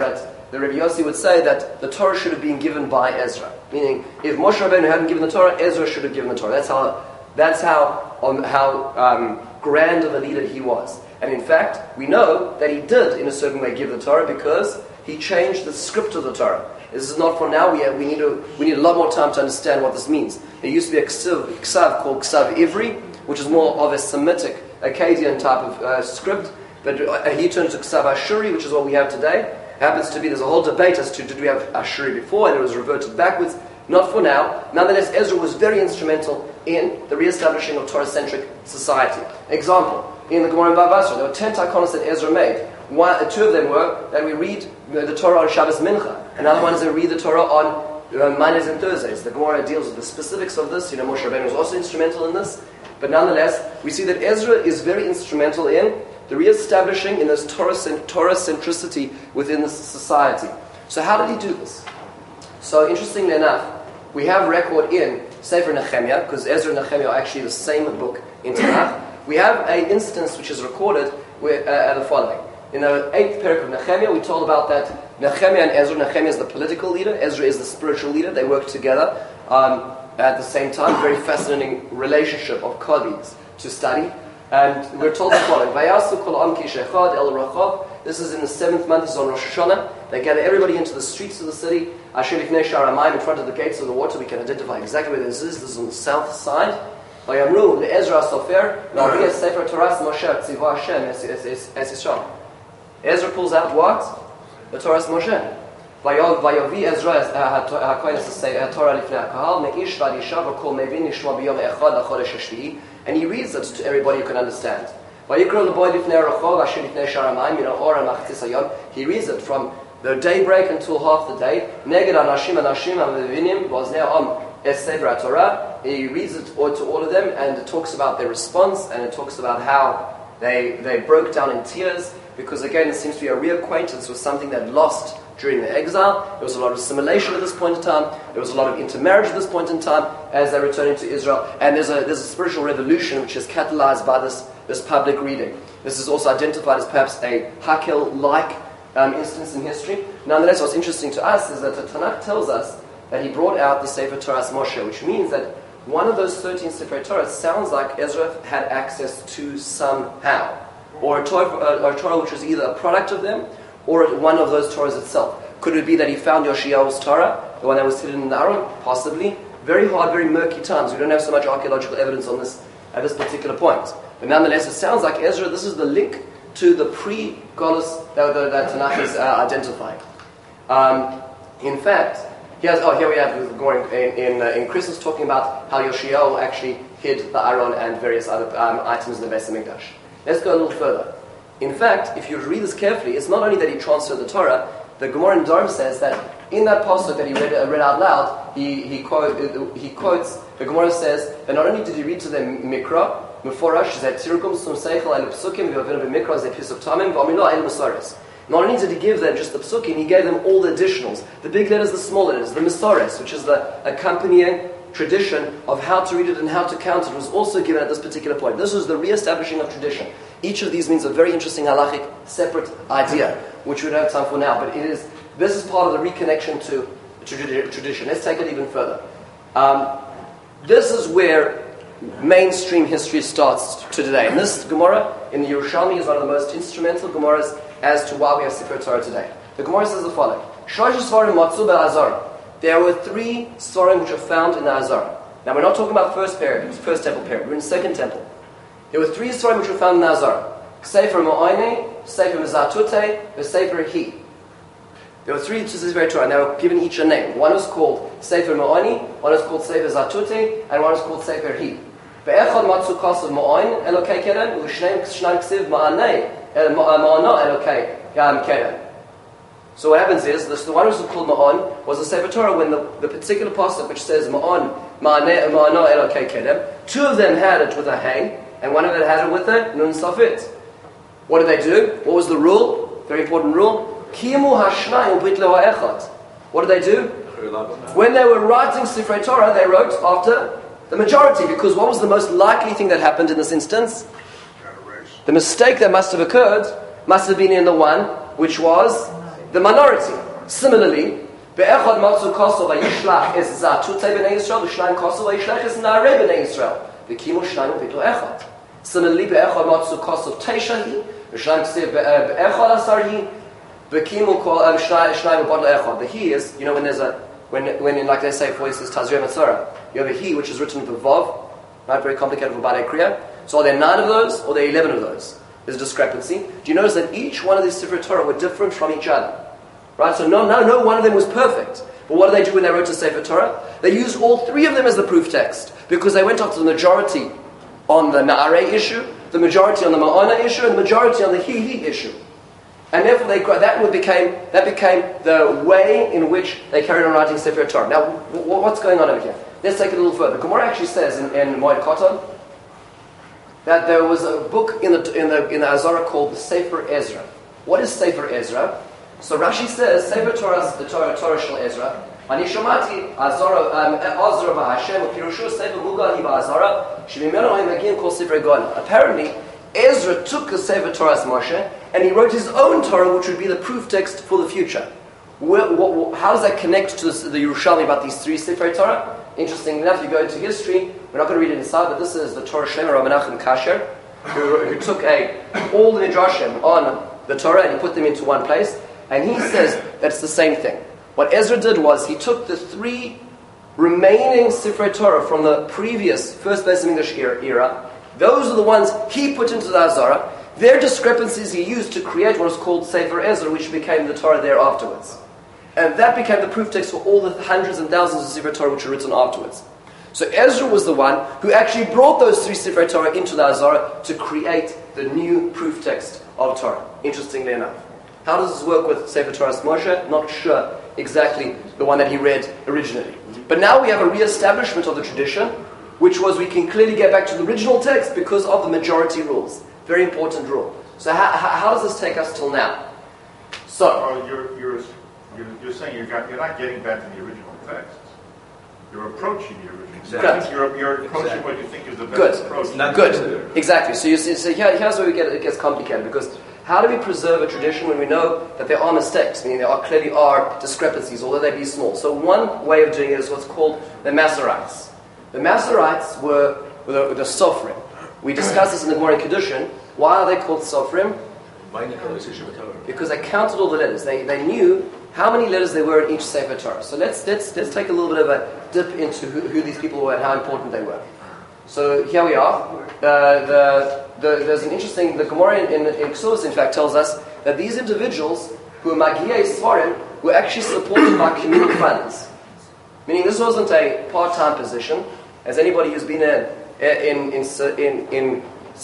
the Rabbi Yossi would say that the Torah should have been given by Ezra. Meaning, if Moshe Rabbeinu hadn't given the Torah, Ezra should have given the Torah. That's how that's how um, how um, grand of a leader he was. And in fact, we know that he did, in a certain way, give the Torah because he changed the script of the Torah. This is not for now. We have, we need to we need a lot more time to understand what this means. There used to be a ksav, ksav called Ksav Ivri, which is more of a Semitic, Akkadian type of uh, script. But uh, he turned to Ksav Ashuri, which is what we have today. Happens to be, there's a whole debate as to did we have Ashuri before and it was reverted backwards. Not for now. Nonetheless, Ezra was very instrumental in the re-establishing of Torah-centric society. Example, in the Gemara in Bava Basra, there were ten takanos that Ezra made. One, uh, two of them were that we read the Torah on Shabbos Mincha. Another one is that we read the Torah on uh, Mondays and Thursdays. The Gemara deals with the specifics of this. You know, Moshe Rabbeinu was also instrumental in this. But nonetheless, we see that Ezra is very instrumental in the re-establishing in this Torah, Torah centricity within the society. So how did he do this? So interestingly enough, we have record in Sefer Nehemiah, because Ezra and Nehemiah are actually the same book in Tanakh. We have an instance which is recorded where, uh, the following. In the eighth parak of Nehemiah, we told about that Nehemiah and Ezra. Nehemiah is the political leader, Ezra is the spiritual leader. They work together um, at the same time. Very fascinating relationship of colleagues to study. And we're told the following: Vayasu kol am kishechad el rachov. This is in the seventh month. This is on Rosh Hashanah. They gather everybody into the streets of the city. Asher lifnei shar hamayim, in front of the gates of the water. We can identify exactly where this is. This is on the south side. Vayamru leEzra Sofer la'aviyah sefer Torah Moshe tzivah Hashem es Yisrael. Ezra pulls out what? The Torah Moshe. Vayovi Ezra hakohen es Torah lifnei hakahal me'ish v'ad isha v'kol mevin nishma b'yom echad l'chodesh hashvi'i. And he reads it to everybody who can understand. He reads it from the daybreak until half the day. He reads it to all of them, and it talks about their response, and it talks about how they they broke down in tears, because again, it seems to be a reacquaintance with something that lost during the exile. There was a lot of assimilation at this point in time. There was a lot of intermarriage at this point in time as they're returning to Israel. And there's a there's a spiritual revolution which is catalyzed by this, this public reading. This is also identified as perhaps a Hakel-like um, instance in history. Nonetheless, what's interesting to us is that the Tanakh tells us that he brought out the Sefer Torah Moshe, which means that one of those thirteen Sefer Torah sounds like Ezra had access to somehow. Or a Torah, or a Torah which was either a product of them, or one of those Torahs itself. Could it be that he found Yoshiyahu's Torah, the one that was hidden in the Aron? Possibly. Very hard, very murky times. We don't have so much archaeological evidence on this at this particular point. But nonetheless, it sounds like Ezra, this is the link to the pre-Golus that, that, that Tanakh is uh, identifying. Um, in fact, here's, oh, here we have going in, in, uh, in Christmas talking about how Yoshiyahu actually hid the Aron and various other um, items in the Beis HaMikdash. Let's go a little further. In fact, if you read this carefully, it's not only that he transferred the Torah. The Gemara in Dvarim says that in that pasuk that he read, uh, read out loud, he he, quote, he quotes, the Gemara says that not only did he read to them Mikra, Meforash, that Tirkum, Sum Seichel, and Psukim, V'avinu B'Mikra, Zeh Pisuk Tamim, V'amilo El Mesares. Not only did he give them just the Psukim, he gave them all the additionals, the big letters, the small letters, the Mesares, which is the accompanying tradition of how to read it and how to count it, was also given at this particular point. This was the re-establishing of tradition. Each of these means a very interesting halachic separate idea, which we don't have time for now, but it is, this is part of the reconnection to tradition. Let's take it even further. Um, this is where mainstream history starts to today. And this Gemara in the Yerushalmi is one of the most instrumental Gemaras as to why we have Sefer Torah today. The Gemara says the following: there were three Svarim which are found in the Azara. Now we're not talking about first period, first temple period, we're in second temple. There were three Svarim which were found in the Azara: Sefer Mo'ayne, Sefer Mezatute, and Sefer Hi. There were three Sefer Torah, and they were given each a name. One was called Sefer Mo'ayne, one was called Sefer Zatute, and one was called Sefer Hi. Ve'echad matzu kasav Mo'ayne elokei keren, u'shneim shnai ksiv ma'anei ma'ana elokei keren. So what happens is, this, the one who was called Ma'an was the Sefer Torah when the, the particular pasuk which says Ma'an, Ma'ana elokei keren, two of them had it with a hay, and one of them had it with a nun safit. What did they do? What was the rule? Very important rule. Kimu hashnayim bitlo ha'echad. What did they do? When they were writing Sifrei Torah, they wrote after the majority, because what was the most likely thing that happened in this instance? The mistake that must have occurred must have been in the one which was the minority. Similarly, be'echad matzu koso vayishlach es zatutei b'nei Yisrael, v'shnayim koso vayishlach es na'arei b'nei Yisrael, v'kimu shnayim v'ito echad. Similarly, be'echad matzu koso teishahi, v'shnayim ksiv be'echad asarhi, v'kimu shnayim v'bodl echad. The he is, you know, when there's a, when, when like they say, for instance, Tazria Matzora, you have a he which is written with a vav, right, very complicated for Ba'alei Kriya. So are there nine of those, or are there eleven of those? There's a discrepancy. Do you notice that each one of these Sefer Torah were different from each other? Right, so no, no, no one of them was perfect. But what did they do when they wrote the Sefer Torah? They used all three of them as the proof text, because they went after the majority on the Na'arei issue, the majority on the Ma'ana issue, and the majority on the Hi-Hi issue. And therefore they, that became that became the way in which they carried on writing Sefer Torah. Now, w- what's going on over here? Let's take it a little further. The Gemara actually says in, in Moed Katan that there was a book in the in the in the Azara called the Sefer Ezra. What is Sefer Ezra? So Rashi says Sefer Torah is the Torah Torah Shel Ezra. Ani shomati Azara Azra v'Hashem u'pirushu Sefer Mugal hi ba'Azara shemimenu ha'imagim kol Sefer Gona. Apparently, Ezra took the Sefer Torah as Moshe and he wrote his own Torah, which would be the proof text for the future. Where, what, how does that connect to the Yerushalmi about these three Sefer Torah? Interestingly enough, you go into history. We're not going to read it inside, but this is the Torah Shlema Rav Menachem Kasher, who, who took a all the midrashim on the Torah and he put them into one place. And he says that's the same thing. What Ezra did was he took the three remaining Sefer Torah from the previous First Beis Hamikdash era. Those are the ones he put into the Azara. Their discrepancies he used to create what is called Sefer Ezra, which became the Torah there afterwards. And that became the proof text for all the hundreds and thousands of Sefer Torah which were written afterwards. So Ezra was the one who actually brought those three Sefer Torah into the Azara to create the new proof text of Torah, interestingly enough. How does this work with Sefer Torah's Moshe? Not sure exactly the one that he read originally. But now we have a re-establishment of the tradition, which was we can clearly get back to the original text because of the majority rules. Very important rule. So how, how does this take us till now? So, Oh, you're, you're, you're, you're saying you're, got, you're not getting back to the original text. You're approaching the original text. Exactly. You're, you're approaching Exactly. what you think is the best Good. approach. Not Good. clear. Exactly. So you see, so here, here's where we get it gets complicated, because how do we preserve a tradition when we know that there are mistakes, meaning there are clearly are discrepancies, although they be small? So one way of doing it is what's called the Masoretes. The Masoretes were, were the, the Sofrim. We discussed this in the Gemara in Kedushin. Why are they called Sofrim? Because they counted all the letters. They they knew how many letters there were in each Sefer Torah. So let's let's let's take a little bit of a dip into who, who these people were and how important they were. So here we are. Uh, the, the there's an interesting the Gemara in, in, in Ksubos, in fact, tells us that these individuals who were Magiyei Sfarim were actually supported by communal funds. Meaning this wasn't a part-time position, as anybody who's been in in in in, in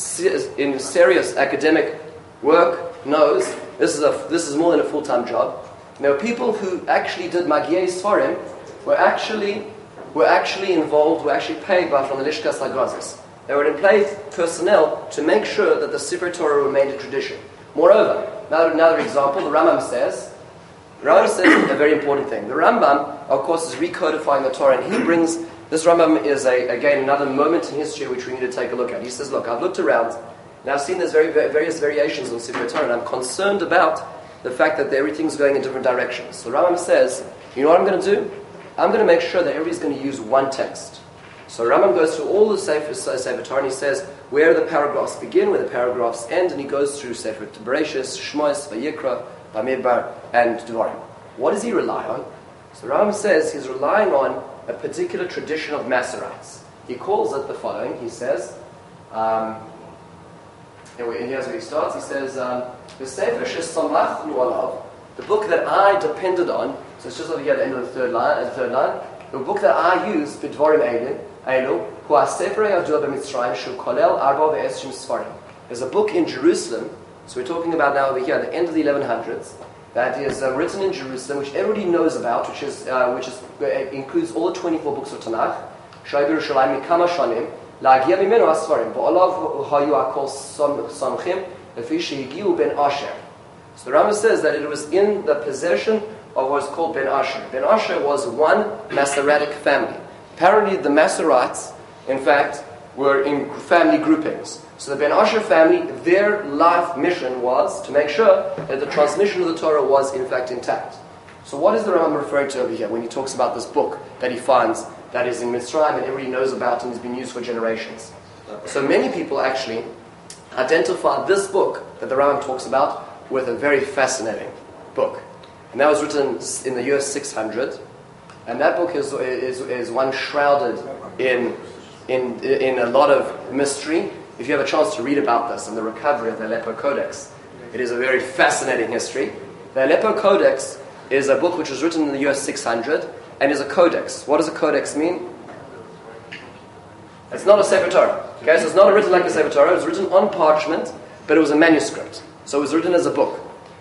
in serious academic work knows, this is a this is more than a full-time job. Now, people who actually did Magiyei Sfarim were actually were actually involved, were actually paid by from the Lishkas Hagazis. They were in place personnel to make sure that the Sefer Torah remained a tradition. Moreover, another, another example, the Rambam says, the Rambam says a very important thing. The Rambam, of course, is recodifying the Torah, and he brings, this Rambam is, a, again, another moment in history which we need to take a look at. He says, look, I've looked around, and I've seen there's very, very various variations on Sefer Torah, and I'm concerned about the fact that everything's going in different directions. So the Rambam says, you know what I'm going to do? I'm going to make sure that everybody's going to use one text. So Rambam goes through all the Sefer, Sefer Torah, and he says where the paragraphs begin, where the paragraphs end, and he goes through Sefer Bereshis, Shmos, Vayikra, Bamidbar, and Devarim. What does he rely on? So Rambam says he's relying on a particular tradition of Masoretes. He calls it the following. He says, um, and here's where he starts. He says, um, the Sefer Shesamachnu Alav, the book that I depended on. So it's just over here at the end of the third line. The third line, the book that I use, B'Dvarim Eilim, Eilu, Hu HaSefer Yadua BeMitzrayim Shu Kolel Arba VeEsrim Sfarim. There's a book in Jerusalem. So we're talking about now over here at the end of the eleven hundreds. That is uh, written in Jerusalem, which everybody knows about, which is uh, which is uh, includes all the twenty-four books of Tanakh. Shai Yerushalayim Mikama Shanim La'agia Mimenu HaSfarim V'Olav Hayu HaKol Samchim Lefi Shehigiu Ben Asher. So the Rambam says that it was in the possession of what is called Ben Asher. Ben Asher was one Masoretic family. Apparently the Masoretes, in fact, were in family groupings. So the Ben Asher family, their life mission was to make sure that the transmission of the Torah was in fact intact. So what is the Rambam referring to over here when he talks about this book that he finds that is in Mitzrayim and everybody knows about and has been used for generations? So many people actually identify this book that the Rambam talks about with a very fascinating book. And that was written in the year six hundred. And that book is, is, is one shrouded in, in, in a lot of mystery. If you have a chance to read about this and the recovery of the Aleppo Codex, it is a very fascinating history. The Aleppo Codex is a book which was written in the year six hundred and is a codex. What does a codex mean? It's not a Sefer Torah. Okay, so it's not written like a Sefer Torah. It was written on parchment, but it was a manuscript. So it was written as a book.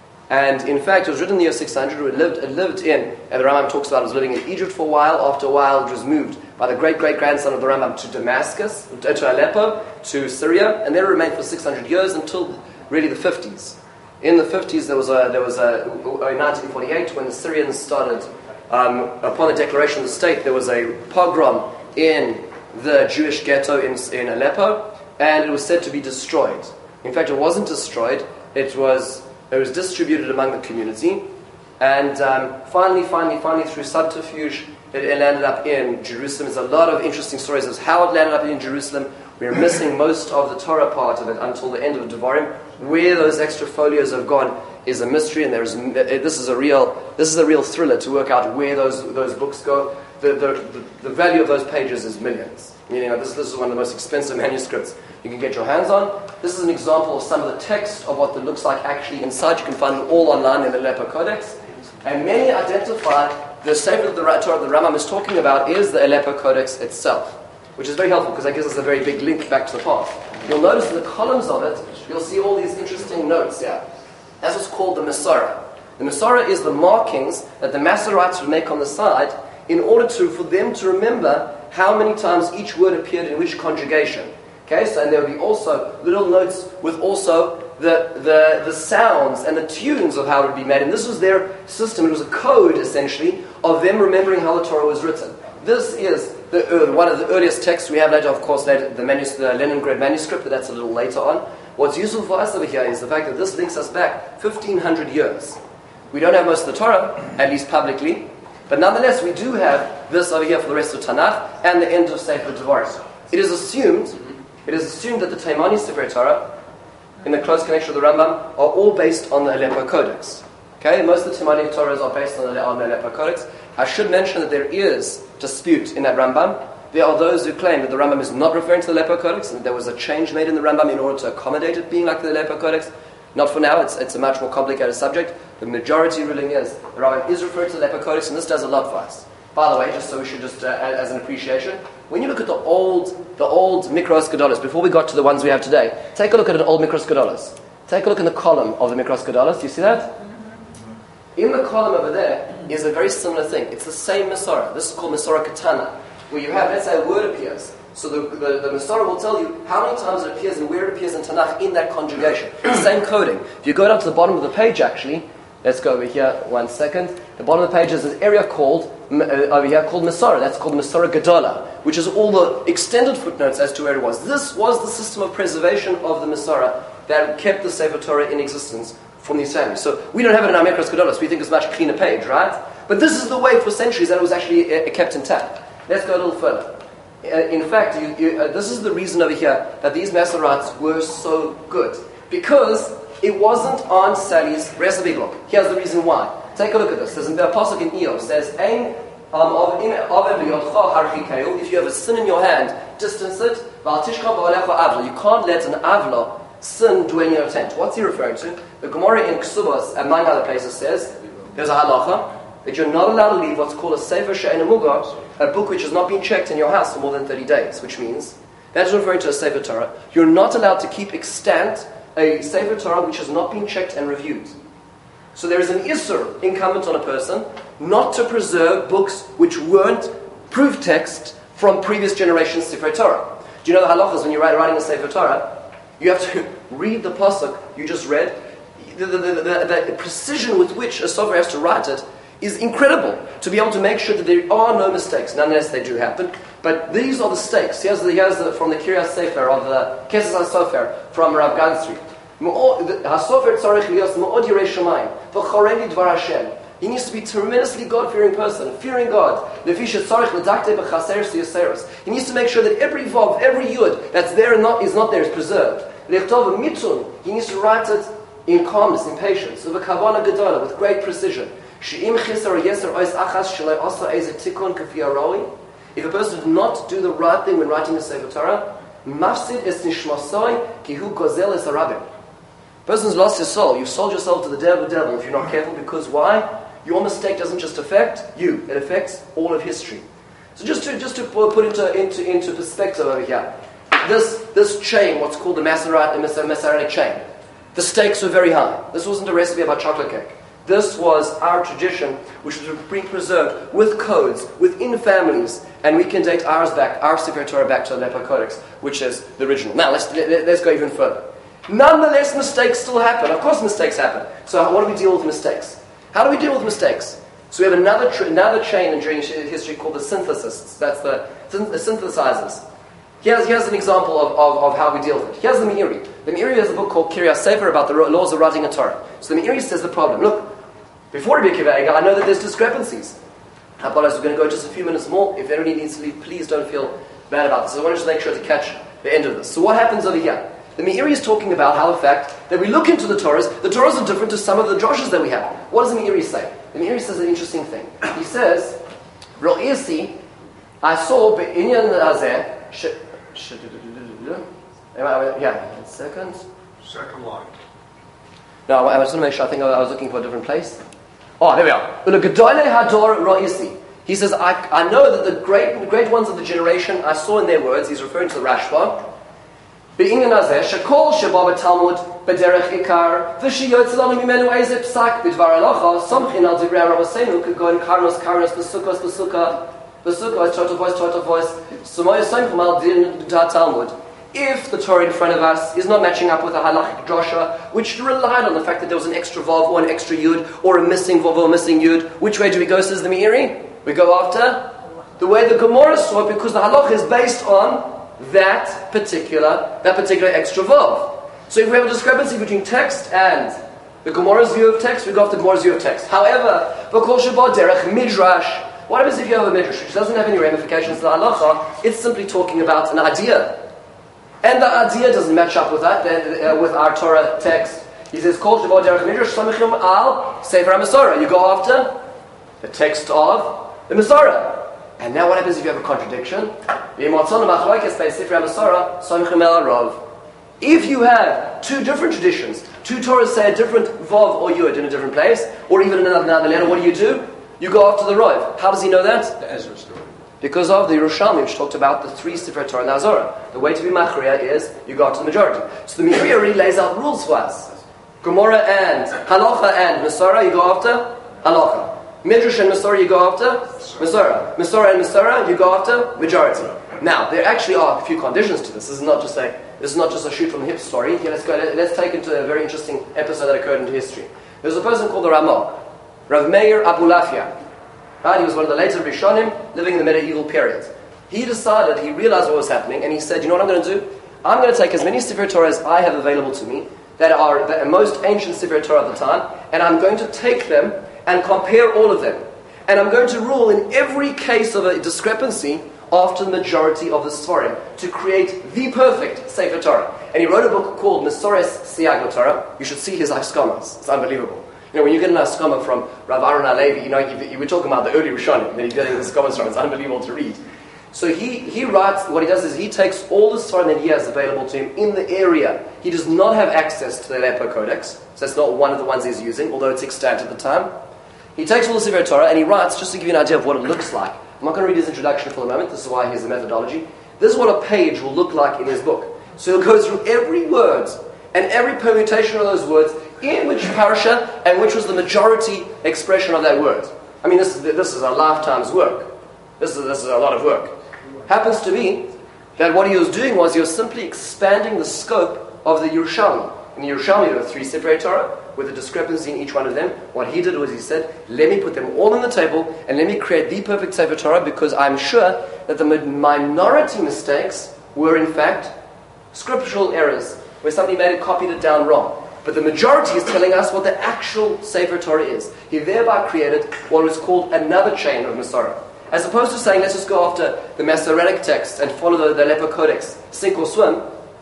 And in fact, it was written in the year six hundred. It lived, it lived in, and the Rambam talks about it was living in Egypt for a while. After a while, it was moved by the great-great-grandson of the Rambam to Damascus, to Aleppo, to Syria, and there it remained for six hundred years until really the fifties. In the fifties, there was a, there was a, in nineteen forty-eight, when the Syrians started, um, upon the declaration of the state, there was a pogrom in the Jewish ghetto in, in Aleppo, and it was said to be destroyed. In fact, it wasn't destroyed, it was, it was distributed among the community, and um, finally, finally, finally, through subterfuge, it, it landed up in Jerusalem. There's a lot of interesting stories as how it landed up in Jerusalem. We're missing most of the Torah part of it until the end of Devarim. Where those extra folios have gone is a mystery, and there's this is a real this is a real thriller to work out where those those books go. The the, the, the value of those pages is millions. Meaning that this this is one of the most expensive manuscripts you can get your hands on. This is an example of some of the text of what it looks like actually inside. You can find it all online in the Aleppo Codex, and many identify the Sefer of the Torah the Rambam is talking about is the Aleppo Codex itself, which is very helpful because that gives us a very big link back to the past. You'll notice in the columns of it, you'll see all these interesting notes here. That's what's called the Masorah. The Masorah is the markings that the Masoretes would make on the side in order to, for them to remember how many times each word appeared in which conjugation. Okay, so and there would be also little notes with also the, the, the sounds and the tunes of how it would be made. And this was their system. It was a code, essentially, of them remembering how the Torah was written. This is the, uh, one of the earliest texts we have later, of course, later, the, manus- the Leningrad manuscript, but that's a little later on. What's useful for us over here is the fact that this links us back fifteen hundred years. We don't have most of the Torah, at least publicly, but nonetheless we do have this over here for the rest of Tanakh and the end of Sefer Devarim. It is assumed, it is assumed that the Taimani Sefer Torah, in the close connection with the Rambam, are all based on the Aleppo Codex. Okay, most of the Taimani Torahs are based on the, on the Aleppo Codex. I should mention that there is dispute in that Rambam. There are those who claim that the Rambam is not referring to the Aleppo Codex, and there was a change made in the Rambam in order to accommodate it being like the Aleppo Codex. Not for now, it's, it's a much more complicated subject. The majority ruling is the Rambam is referring to the Aleppo Codex, and this does a lot for us. By the way, just so we should just, uh, as an appreciation, when you look at the old the old Mikros Gedolos, before we got to the ones we have today, take a look at an old Mikros Gedolos. Take a look in the column of the Mikros Gedolos. Do you see that? In the column over there is a very similar thing. It's the same Masorah. This is called Masorah Katana, where you have, let's say, a word appears. So the, the, the Masorah will tell you how many times it appears and where it appears in Tanakh in that conjugation. Same coding. If you go down to the bottom of the page, actually, let's go over here one second. The bottom of the page is an area called, uh, over here, called Masorah. That's called Masorah Gedola, which is all the extended footnotes as to where it was. This was the system of preservation of the Masorah that kept the Sefer Torah in existence from these families. So we don't have it in our Mikros Gedolos. We think it's a much cleaner page, right? But this is the way for centuries that it was actually uh, kept intact. Let's go a little further. Uh, in fact, you, you, uh, this is the reason over here that these Masoretes were so good. Because it wasn't Aunt Sally's recipe book. Here's the reason why. Take a look at this. There's a pasuk in Eov says, Ein, um, if you have a sin in your hand, distance it. You can't let an avla sin dwell in your tent. What's he referring to? The Gemara in Ksubos, among other places, says there's a halacha that you're not allowed to leave what's called a Sefer She'ein Mugah, a book which has not been checked in your house for more than thirty days, which means that's referring to a Sefer Torah. You're not allowed to keep extant a Sefer Torah which has not been checked and reviewed. So there is an Isser incumbent on a person not to preserve books which weren't proof text from previous generations Sefer Torah. Do you know the halachas when you're writing a Sefer Torah? You have to read the pasuk you just read. The, the, the, the, the precision with which a sofer has to write it is incredible, to be able to make sure that there are no mistakes, nonetheless they do happen. But these are the stakes. Here's, the, here's the, from the Kiryas Sefer of the Keses HaSofer from Rav Ganzri. HaSofer tzarech liyos me'od yirei shamayim v'chorei lidvar Hashem He needs to be a tremendously God-fearing person, fearing God. He needs to make sure that every vav, every yud that's there and not is not there is preserved. He needs to write it in calmness, in patience, with great precision. If a person did not do the right thing when writing the Sefer Torah, mafsid es nishmasoi ki hu gozel es harabim. Person's lost his soul. You've sold yourself to the devil, devil if you're not careful, because why? Your mistake doesn't just affect you, it affects all of history. So just to just to put into into into perspective over here, this this chain, what's called the Masoretic, Masoretic chain, the stakes were very high. This wasn't a recipe about chocolate cake. This was our tradition, which was being preserved with codes, within families, and we can date ours back, our Sefer Torah back to the Aleppo Codex, which is the original. Now, let's, let's go even further. Nonetheless, mistakes still happen. Of course mistakes happen. So what do we deal with mistakes? How do we deal with mistakes? So we have another tr- another chain in Jewish history called the synthesists. That's the, the synthesizers. Here's, here's an example of, of, of how we deal with it. Here's the Meiri. The Meiri has a book called Kiryas Sefer about the laws of writing a Torah. So the Meiri says the problem. Look, before Rabbi Akiva Eiger, I know that there's discrepancies. I apologize, we're going to go just a few minutes more. If anybody needs to leave, please don't feel bad about this. So I want to just make sure to catch the end of this. So what happens over here? The Meiri is talking about how the fact that we look into the Torahs, the Torahs are different to some of the droshes that we have. What does the Meiri say? The Meiri says an interesting thing. He says, Ro'isi, I saw be'inyan hazeh, yeah, one second. Second line. No, I just want to make sure, I think I was looking for a different place. Oh, there we are. He says, I, I know that the great the great ones of the generation, I saw in their words, he's referring to the Rashba, בעניין הזה, שכל שבא בתלמוד בדרך עיקר, ושיוצא לנו ממנו איזה פסק בדבר הלכה, סומכים על דברי רבותינו, כגון קרנוס, קרנוס, בסוכות, בסוכה, בסוכות, תורתובוס, תורתובוס, סומכים על דין התלמוד. If the Torah in front of us is not matching up with a halachic drosha, which relied on the fact that there was an extra vav or an extra yud, or a missing vav or a missing yud, which way do we go, says the Meiri? We go after the way the Gemara saw it, because the halach is based on that particular that particular extra vav. So if we have a discrepancy between text and the Gemara's view of text, we go after the Gemara's view of text. However, v'kol sheba derech midrash. What happens if you have a midrash which doesn't have any ramifications to the halacha? It's simply talking about an idea. And the idea doesn't match up with that, uh, with our Torah text. He says, "Kol sheba derech midrash samichim al sefer ha-Masorah." You go after the text of the Masorah. And now what happens if you have a contradiction? If you have two different traditions, two Torahs say a different vav or yud in a different place, or even in another letter, what do you do? You go after the Rav. How does he know that? The Ezra story. Because of the Yerushalmi, which talked about the three Sefer Torah and Azorah. The way to be machriya is you go after the majority. So the Meiri already lays out rules for us. Gemara and Halacha and Masorah, you go after Halacha. Midrash and Masorah, you go after Masorah. Masorah and Masorah, you go after majority. Now, there actually are a few conditions to this. This is not just a this is not just a shoot from the hip story. Here, let's go. Let's take into a very interesting episode that occurred in history. There was a person called the Ramah, Rav Meir Abulafia. Right? He was one of the later Rishonim living in the medieval period. He decided, he realized what was happening, and he said, "You know what I'm going to do? I'm going to take as many Sefer Torah as I have available to me that are the most ancient Sefer Torah of the time, and I'm going to take them and compare all of them. And I'm going to rule in every case of a discrepancy after the majority of the Sforim to create the perfect Sefer Torah." And he wrote a book called Mesores Siag Torah. You should see his Haskamas. It's unbelievable. You know, when you get an Haskama from Rav Aaron Halevi, you know, you, you were talking about the early Rishonim, then you get the Haskamas from. It's unbelievable to read. So he, he writes, what he does is he takes all the Sforim that he has available to him in the area. He does not have access to the Aleppo Codex, so that's not one of the ones he's using, although it's extant at the time. He takes all the Sefer Torah and he writes, just to give you an idea of what it looks like. I'm not going to read his introduction for the moment, this is why here's the methodology. This is what a page will look like in his book. So he'll go through every word and every permutation of those words, in which parasha and which was the majority expression of that word. I mean, this is, this is a lifetime's work. This is, this is a lot of work. Happens to be that what he was doing was he was simply expanding the scope of the Yerushalmi. In the Yerushalmi, there were three Sefer Torah, with a discrepancy in each one of them. What he did was he said, let me put them all on the table and let me create the perfect Sefer Torah, because I'm sure that the minority mistakes were in fact scriptural errors, where somebody made it, copied it down wrong. But the majority is telling us what the actual Sefer Torah is. He thereby created what is called another chain of Masorah. As opposed to saying, let's just go after the Masoretic text and follow the, the Aleppo Codex, sink or swim,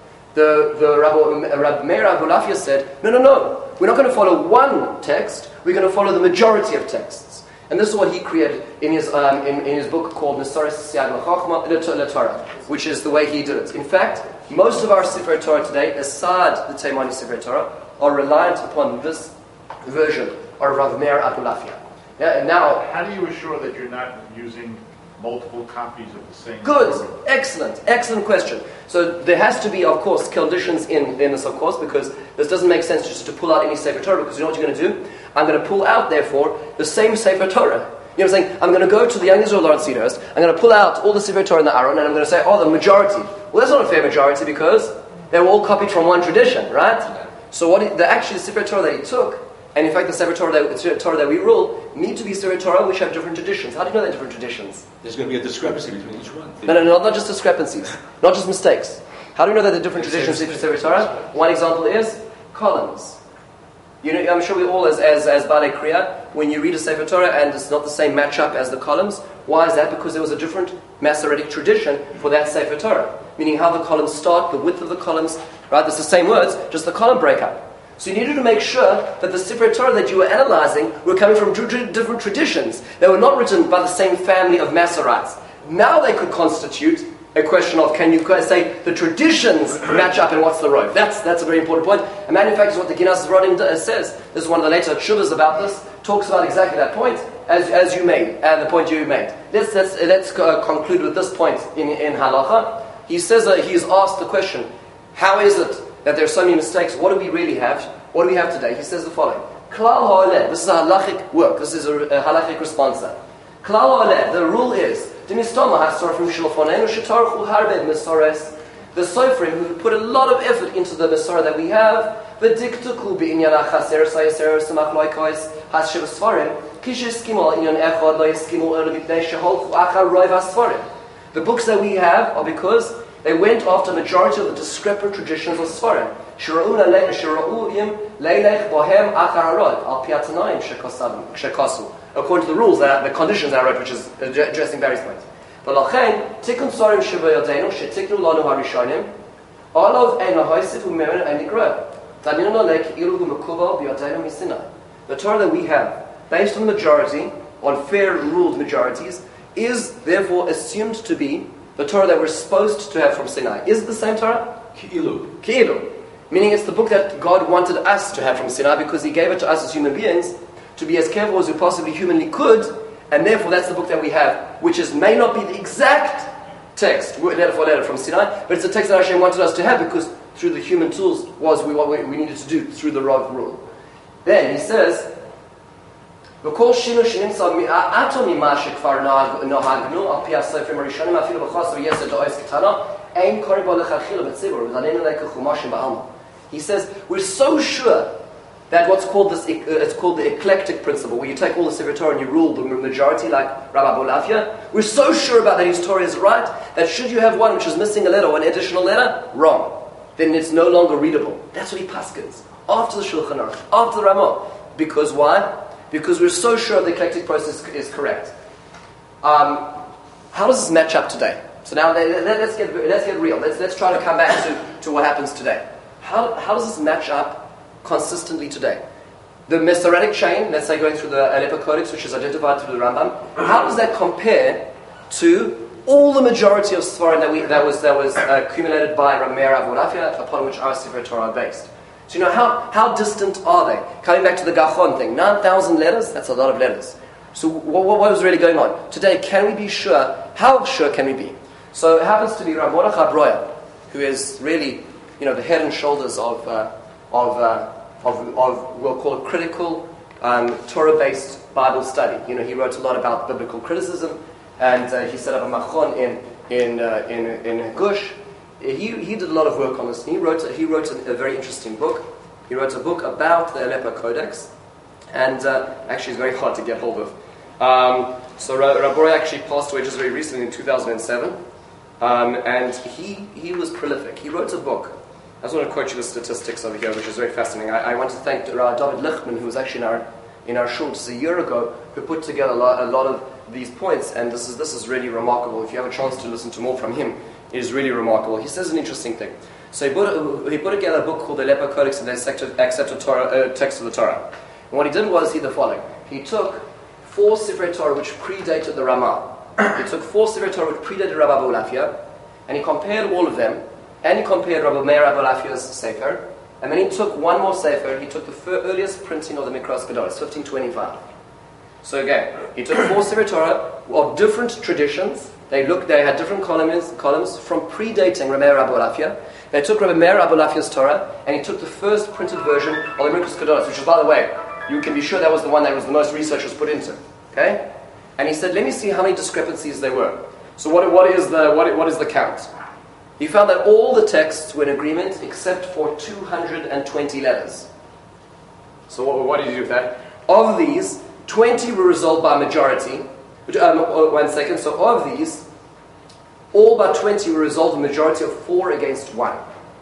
the, the Rabbi, Rabbi Meir Abulafia said, no, no, no, we're not going to follow one text, we're going to follow the majority of texts. And this is what he created in his um, in, in his book called Masoret Siyag LaChochma Torah, which is the way he did it. In fact, most of our Sefer Torah today, aside the Taimani Sefer Torah, are reliant upon this version of Rabbi Meir Abulafia. Yeah, and now, how do you assure that you're not using multiple copies of the same? Good, program? excellent, excellent question. So there has to be, of course, conditions in, in this, of course, because this doesn't make sense just to pull out any Sefer Torah, because you know what you're going to do? I'm going to pull out, therefore, the same Sefer Torah. You know what I'm saying? I'm going to go to the Young Israel Lawrence Cedars, I'm going to pull out all the Sefer Torah in the Aron, and I'm going to say, oh, the majority. Well, that's not a fair majority, because they were all copied from one tradition, right? So what he, the actually the Sefer Torah that he took, and in fact the Sefer Torah that, the Sefer Torah that we rule, need to be Sefer Torah which have different traditions. How do you know they're different traditions? There's going to be a discrepancy between each one. No, no, no, not just discrepancies, not just mistakes. How do you know that there are different traditions in Sefer Torah? One example is columns. You know, I'm sure we all, as as as Baalei Kriya, when you read a Sefer Torah and it's not the same matchup as the columns, why is that? Because there was a different Masoretic tradition for that Sefer Torah, meaning how the columns start, the width of the columns, right? It's the same words, just the column breakup. So you needed to make sure that the Sefer Torah that you were analyzing were coming from different traditions. They were not written by the same family of Masoretes. Now they could constitute a question of, can you say the traditions match up and what's the road? That's that's a very important point. And matter of fact, is what the Ginas Rodim says. This is one of the later Shuvas about this. Talks about exactly that point as as you made, and the point you made. Let's let's let's uh, conclude with this point in in halacha. He says that he's asked the question, how is it that there are so many mistakes? What do we really have? What do we have today? He says the following: Klal ha'oleh. This is a halachic work. This is a, a halachic response. Klal ha'oleh. The rule is. The Sofrim who put a lot of effort into the Masorah that we have, the books that we have are because they went after the majority of the discrepant traditions of Sfarim. According to the rules, that the conditions that I wrote, which is addressing various points. The Torah that we have, based on the majority, on fair ruled majorities, is therefore assumed to be the Torah that we're supposed to have from Sinai. Is it the same Torah? Ki'ilu. Ki'ilu. Meaning it's the book that God wanted us to have from Sinai because He gave it to us as human beings to be as careful as we possibly humanly could, and therefore that's the book that we have, which is may not be the exact text, letter for letter from Sinai, but it's the text that Hashem wanted us to have because through the human tools was we, what we needed to do through the Rav rule. Then he says, "V'kol shinu shenimtza ato mima shekvar nahagnu al pi hasofrim harishonim afilu b'chas v'yesed lo'os ketana ein kori bo lechalchila b'tzibur v'zanenu leika chumashim ba'alma." He says, we're so sure that what's called this, uh, it's called the eclectic principle, where you take all the Sefer Torah and you rule the majority, like Rabbi Abulafia. We're so sure about that his Torah is right, that should you have one which is missing a letter or an additional letter, wrong. Then it's no longer readable. That's what he paskins. After the Shulchan Aruch, after the Ramah. Because why? Because we're so sure the eclectic process is correct. Um, how does this match up today? So now let's get let's get real. Let's let's try to come back to, to what happens today. How how does this match up consistently today? The Masoretic chain, let's say going through the Aleppo Codex, which is identified through the Rambam, how does that compare to all the majority of Sfarim that we that was that was uh, accumulated by Rabbi Meir Abulafia, upon which our Sefer Torah are based? So you know how how distant are they? Coming back to the Gachon thing, nine thousand letters. That's a lot of letters. So what, what was really going on today? Can we be sure? How sure can we be? So it happens to be Rav Mordechai Breuer, who is really, you know, the head and shoulders of. Uh, Of, uh, of, of we'll call it critical um, Torah-based Bible study. You know, he wrote a lot about biblical criticism, and uh, he set up a machon in in uh, in in Gush. He he did a lot of work on this. He wrote he wrote a, a very interesting book. He wrote a book about the Aleppo Codex, and uh, actually it's very hard to get hold of. Um, so Rav Breuer actually passed away just very recently in two thousand seven, um, and he he was prolific. He wrote a book I just want to quote you the statistics over here, which is very fascinating. I, I want to thank uh, David Lichtman, who was actually in our in our shul just a year ago, who put together a lot, a lot of these points, and this is this is really remarkable. If you have a chance to listen to more from him, it is really remarkable. He says an interesting thing. So he put, he put together a book called the Aleppo Codex and the Accepted, Accepted Torah, uh, Text of the Torah. And what he did was he the following. He took four Sifrei Torah which predated the Ramah. He took four Sifrei Torah which predated Rabbi Abulafia, and he compared all of them, and he compared Rabbi Meir Abulafia's Sefer, and then he took one more Sefer. He took the fir- earliest printing of the Mikras Gedolos, fifteen twenty-five. So again, he took four Sifrei Torah of different traditions. They looked, they had different columns, columns from predating Rabbi Meir Abulafia. They took Rabbi Meir Abulafia's Torah, and he took the first printed version of the Mikras Gedolos, which is, by the way, you can be sure that was the one that was the most research was put into. Okay? And he said, let me see how many discrepancies there were. So what, what is the what, what is the count? He found that all the texts were in agreement except for two hundred twenty letters. So what, what did he do with that? Of these, twenty were resolved by majority. Which, um, one second. So of these, all but twenty were resolved a majority of four against one.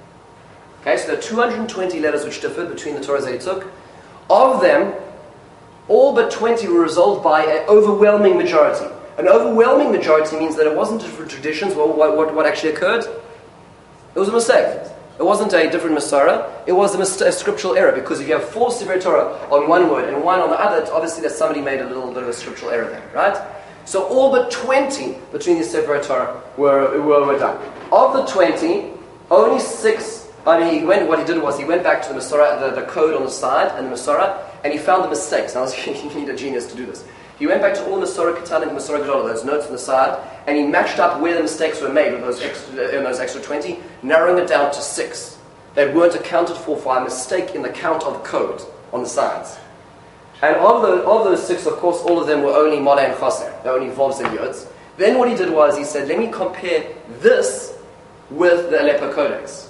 Okay, so there are two hundred twenty letters which differed between the Torahs that he took. Of them, all but twenty were resolved by an overwhelming majority. An overwhelming majority means that it wasn't different traditions. What, what, what actually occurred? It was a mistake. It wasn't a different Masorah. It was a, mist- a scriptural error. Because if you have four Sifrei Torah on one word and one on the other, obviously that somebody made a little bit of a scriptural error there, right? So all but twenty between these Sifrei Torah were, were, were done. Of the twenty, only six. I mean, he went, what he did was he went back to the Masorah, the, the code on the side and the Masorah, and he found the mistakes. Now, you need a genius to do this. He went back to all the Masorah Ketana and Masorah Gedolah, those notes on the side, and he matched up where the mistakes were made with those extra, in those extra twenty, narrowing it down to six that weren't accounted for for a mistake in the count of code on the sides. And of, the, of those six, of course, all of them were only Mola and Chaser. They were only Vovs and Yods. Then what he did was he said, let me compare this with the Aleppo Codex.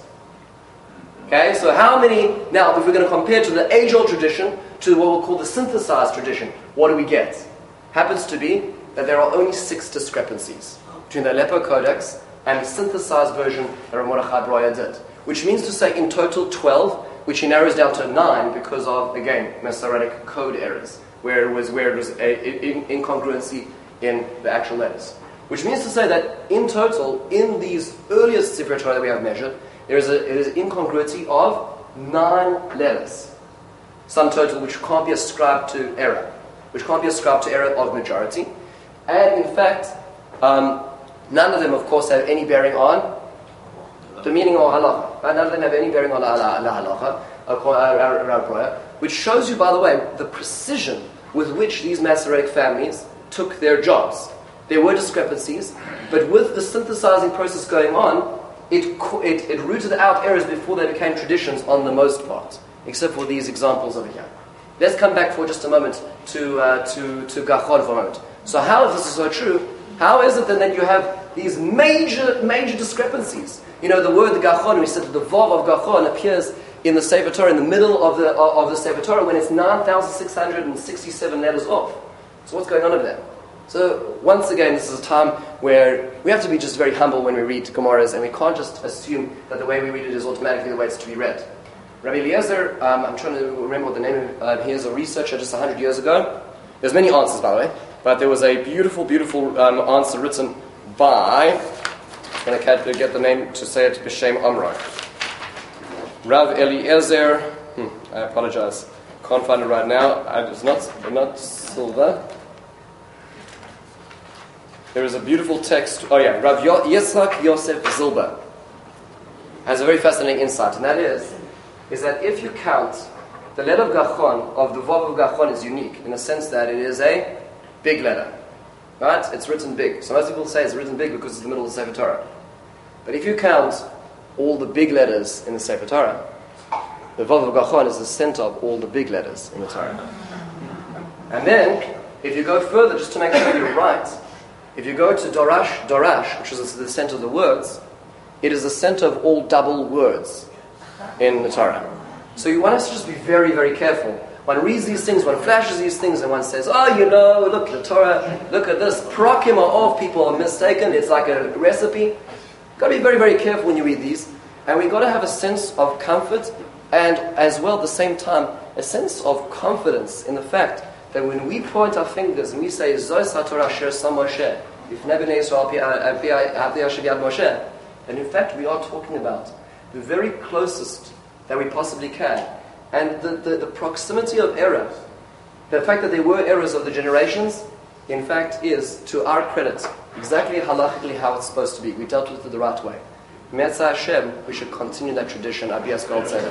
Okay, so how many, now if we're going to compare to the age-old tradition, to what we'll call the synthesized tradition, what do we get? Happens to be that there are only six discrepancies between the Aleppo Codex and the synthesized version that Rav Mordechai Breuer did. Which means to say in total twelve, which he narrows down to nine because of, again, Masoretic code errors, where it was where it was a, a, incongruency in the actual letters. Which means to say that in total, in these earliest Sifrei Torah that we have measured, there is a, it is incongruity of nine letters. Sum total which can't be ascribed to error. Which can't be ascribed to error of majority. And in fact, um, none of them, of course, have any bearing on the meaning of halacha. None of them have any bearing on halacha, which shows you, by the way, the precision with which these Masoretic families took their jobs. There were discrepancies, but with the synthesizing process going on, it, it, it rooted out errors before they became traditions on the most part, except for these examples over here. Let's come back for just a moment to uh, to, to Gachon for a moment. So how, if this is so true, how is it then that you have these major, major discrepancies? You know, the word Gachon, we said that the Vav of Gachon appears in the Sefer Torah, in the middle of the of the Sefer Torah, when it's nine thousand six hundred sixty-seven letters off. So what's going on over there? So once again, this is a time where we have to be just very humble when we read Gemaras, and we can't just assume that the way we read it is automatically the way it's to be read. Rabbi Eliezer, um, I'm trying to remember what the name of uh, he is, a researcher just one hundred years ago. There's many answers, by the way, but there was a beautiful, beautiful um, answer written by, I'm going to get the name to say it, B'Shem Amroi. Rav Eliezer, hmm, I apologize, can't find it right now. I, it's not, not Silva. There is a beautiful text. Oh yeah, Rav Yo- Yitzhak Yosef Zilber has a very fascinating insight, and that is, is that if you count the letter of Gachon, of the Vav of Gachon, is unique in the sense that it is a big letter, right? It's written big. So most people say it's written big because it's the middle of the Sefer Torah. But if you count all the big letters in the Sefer Torah, the Vav of Gachon is the center of all the big letters in the Torah. And then, if you go further, just to make sure you're right, if you go to Dorash, Dorash, which is the center of the words, it is the center of all double words in the Torah. So you want us to just be very, very careful. One reads these things, one flashes these things, and one says, oh, you know, look at the Torah, look at this, prokim or of people are mistaken, it's like a recipe. You've got to be very, very careful when you read these, And we've got to have a sense of comfort and as well at the same time a sense of confidence in the fact that when we point our fingers and we say Zos HaTorah Asher Sam Moshe, Bifnei Bnei Yisrael Al Pi Yashav Yad Moshe, and in fact we are talking about the very closest that we possibly can. And the, the, the proximity of error, the fact that there were errors of the generations, in fact is, to our credit, exactly halachically how it's supposed to be. We dealt with it the right way. Me'etzah Hashem, we should continue that tradition. Abiyas Gold Seder.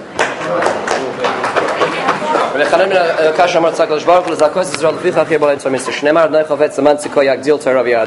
ולכנן מן הקש אמר צעק לשברוך ולזעקות ישראל לפיך אחי בולט סומיסט שנאמר אדוני חפץ למען צדקו יגדיל תורה ויאדיר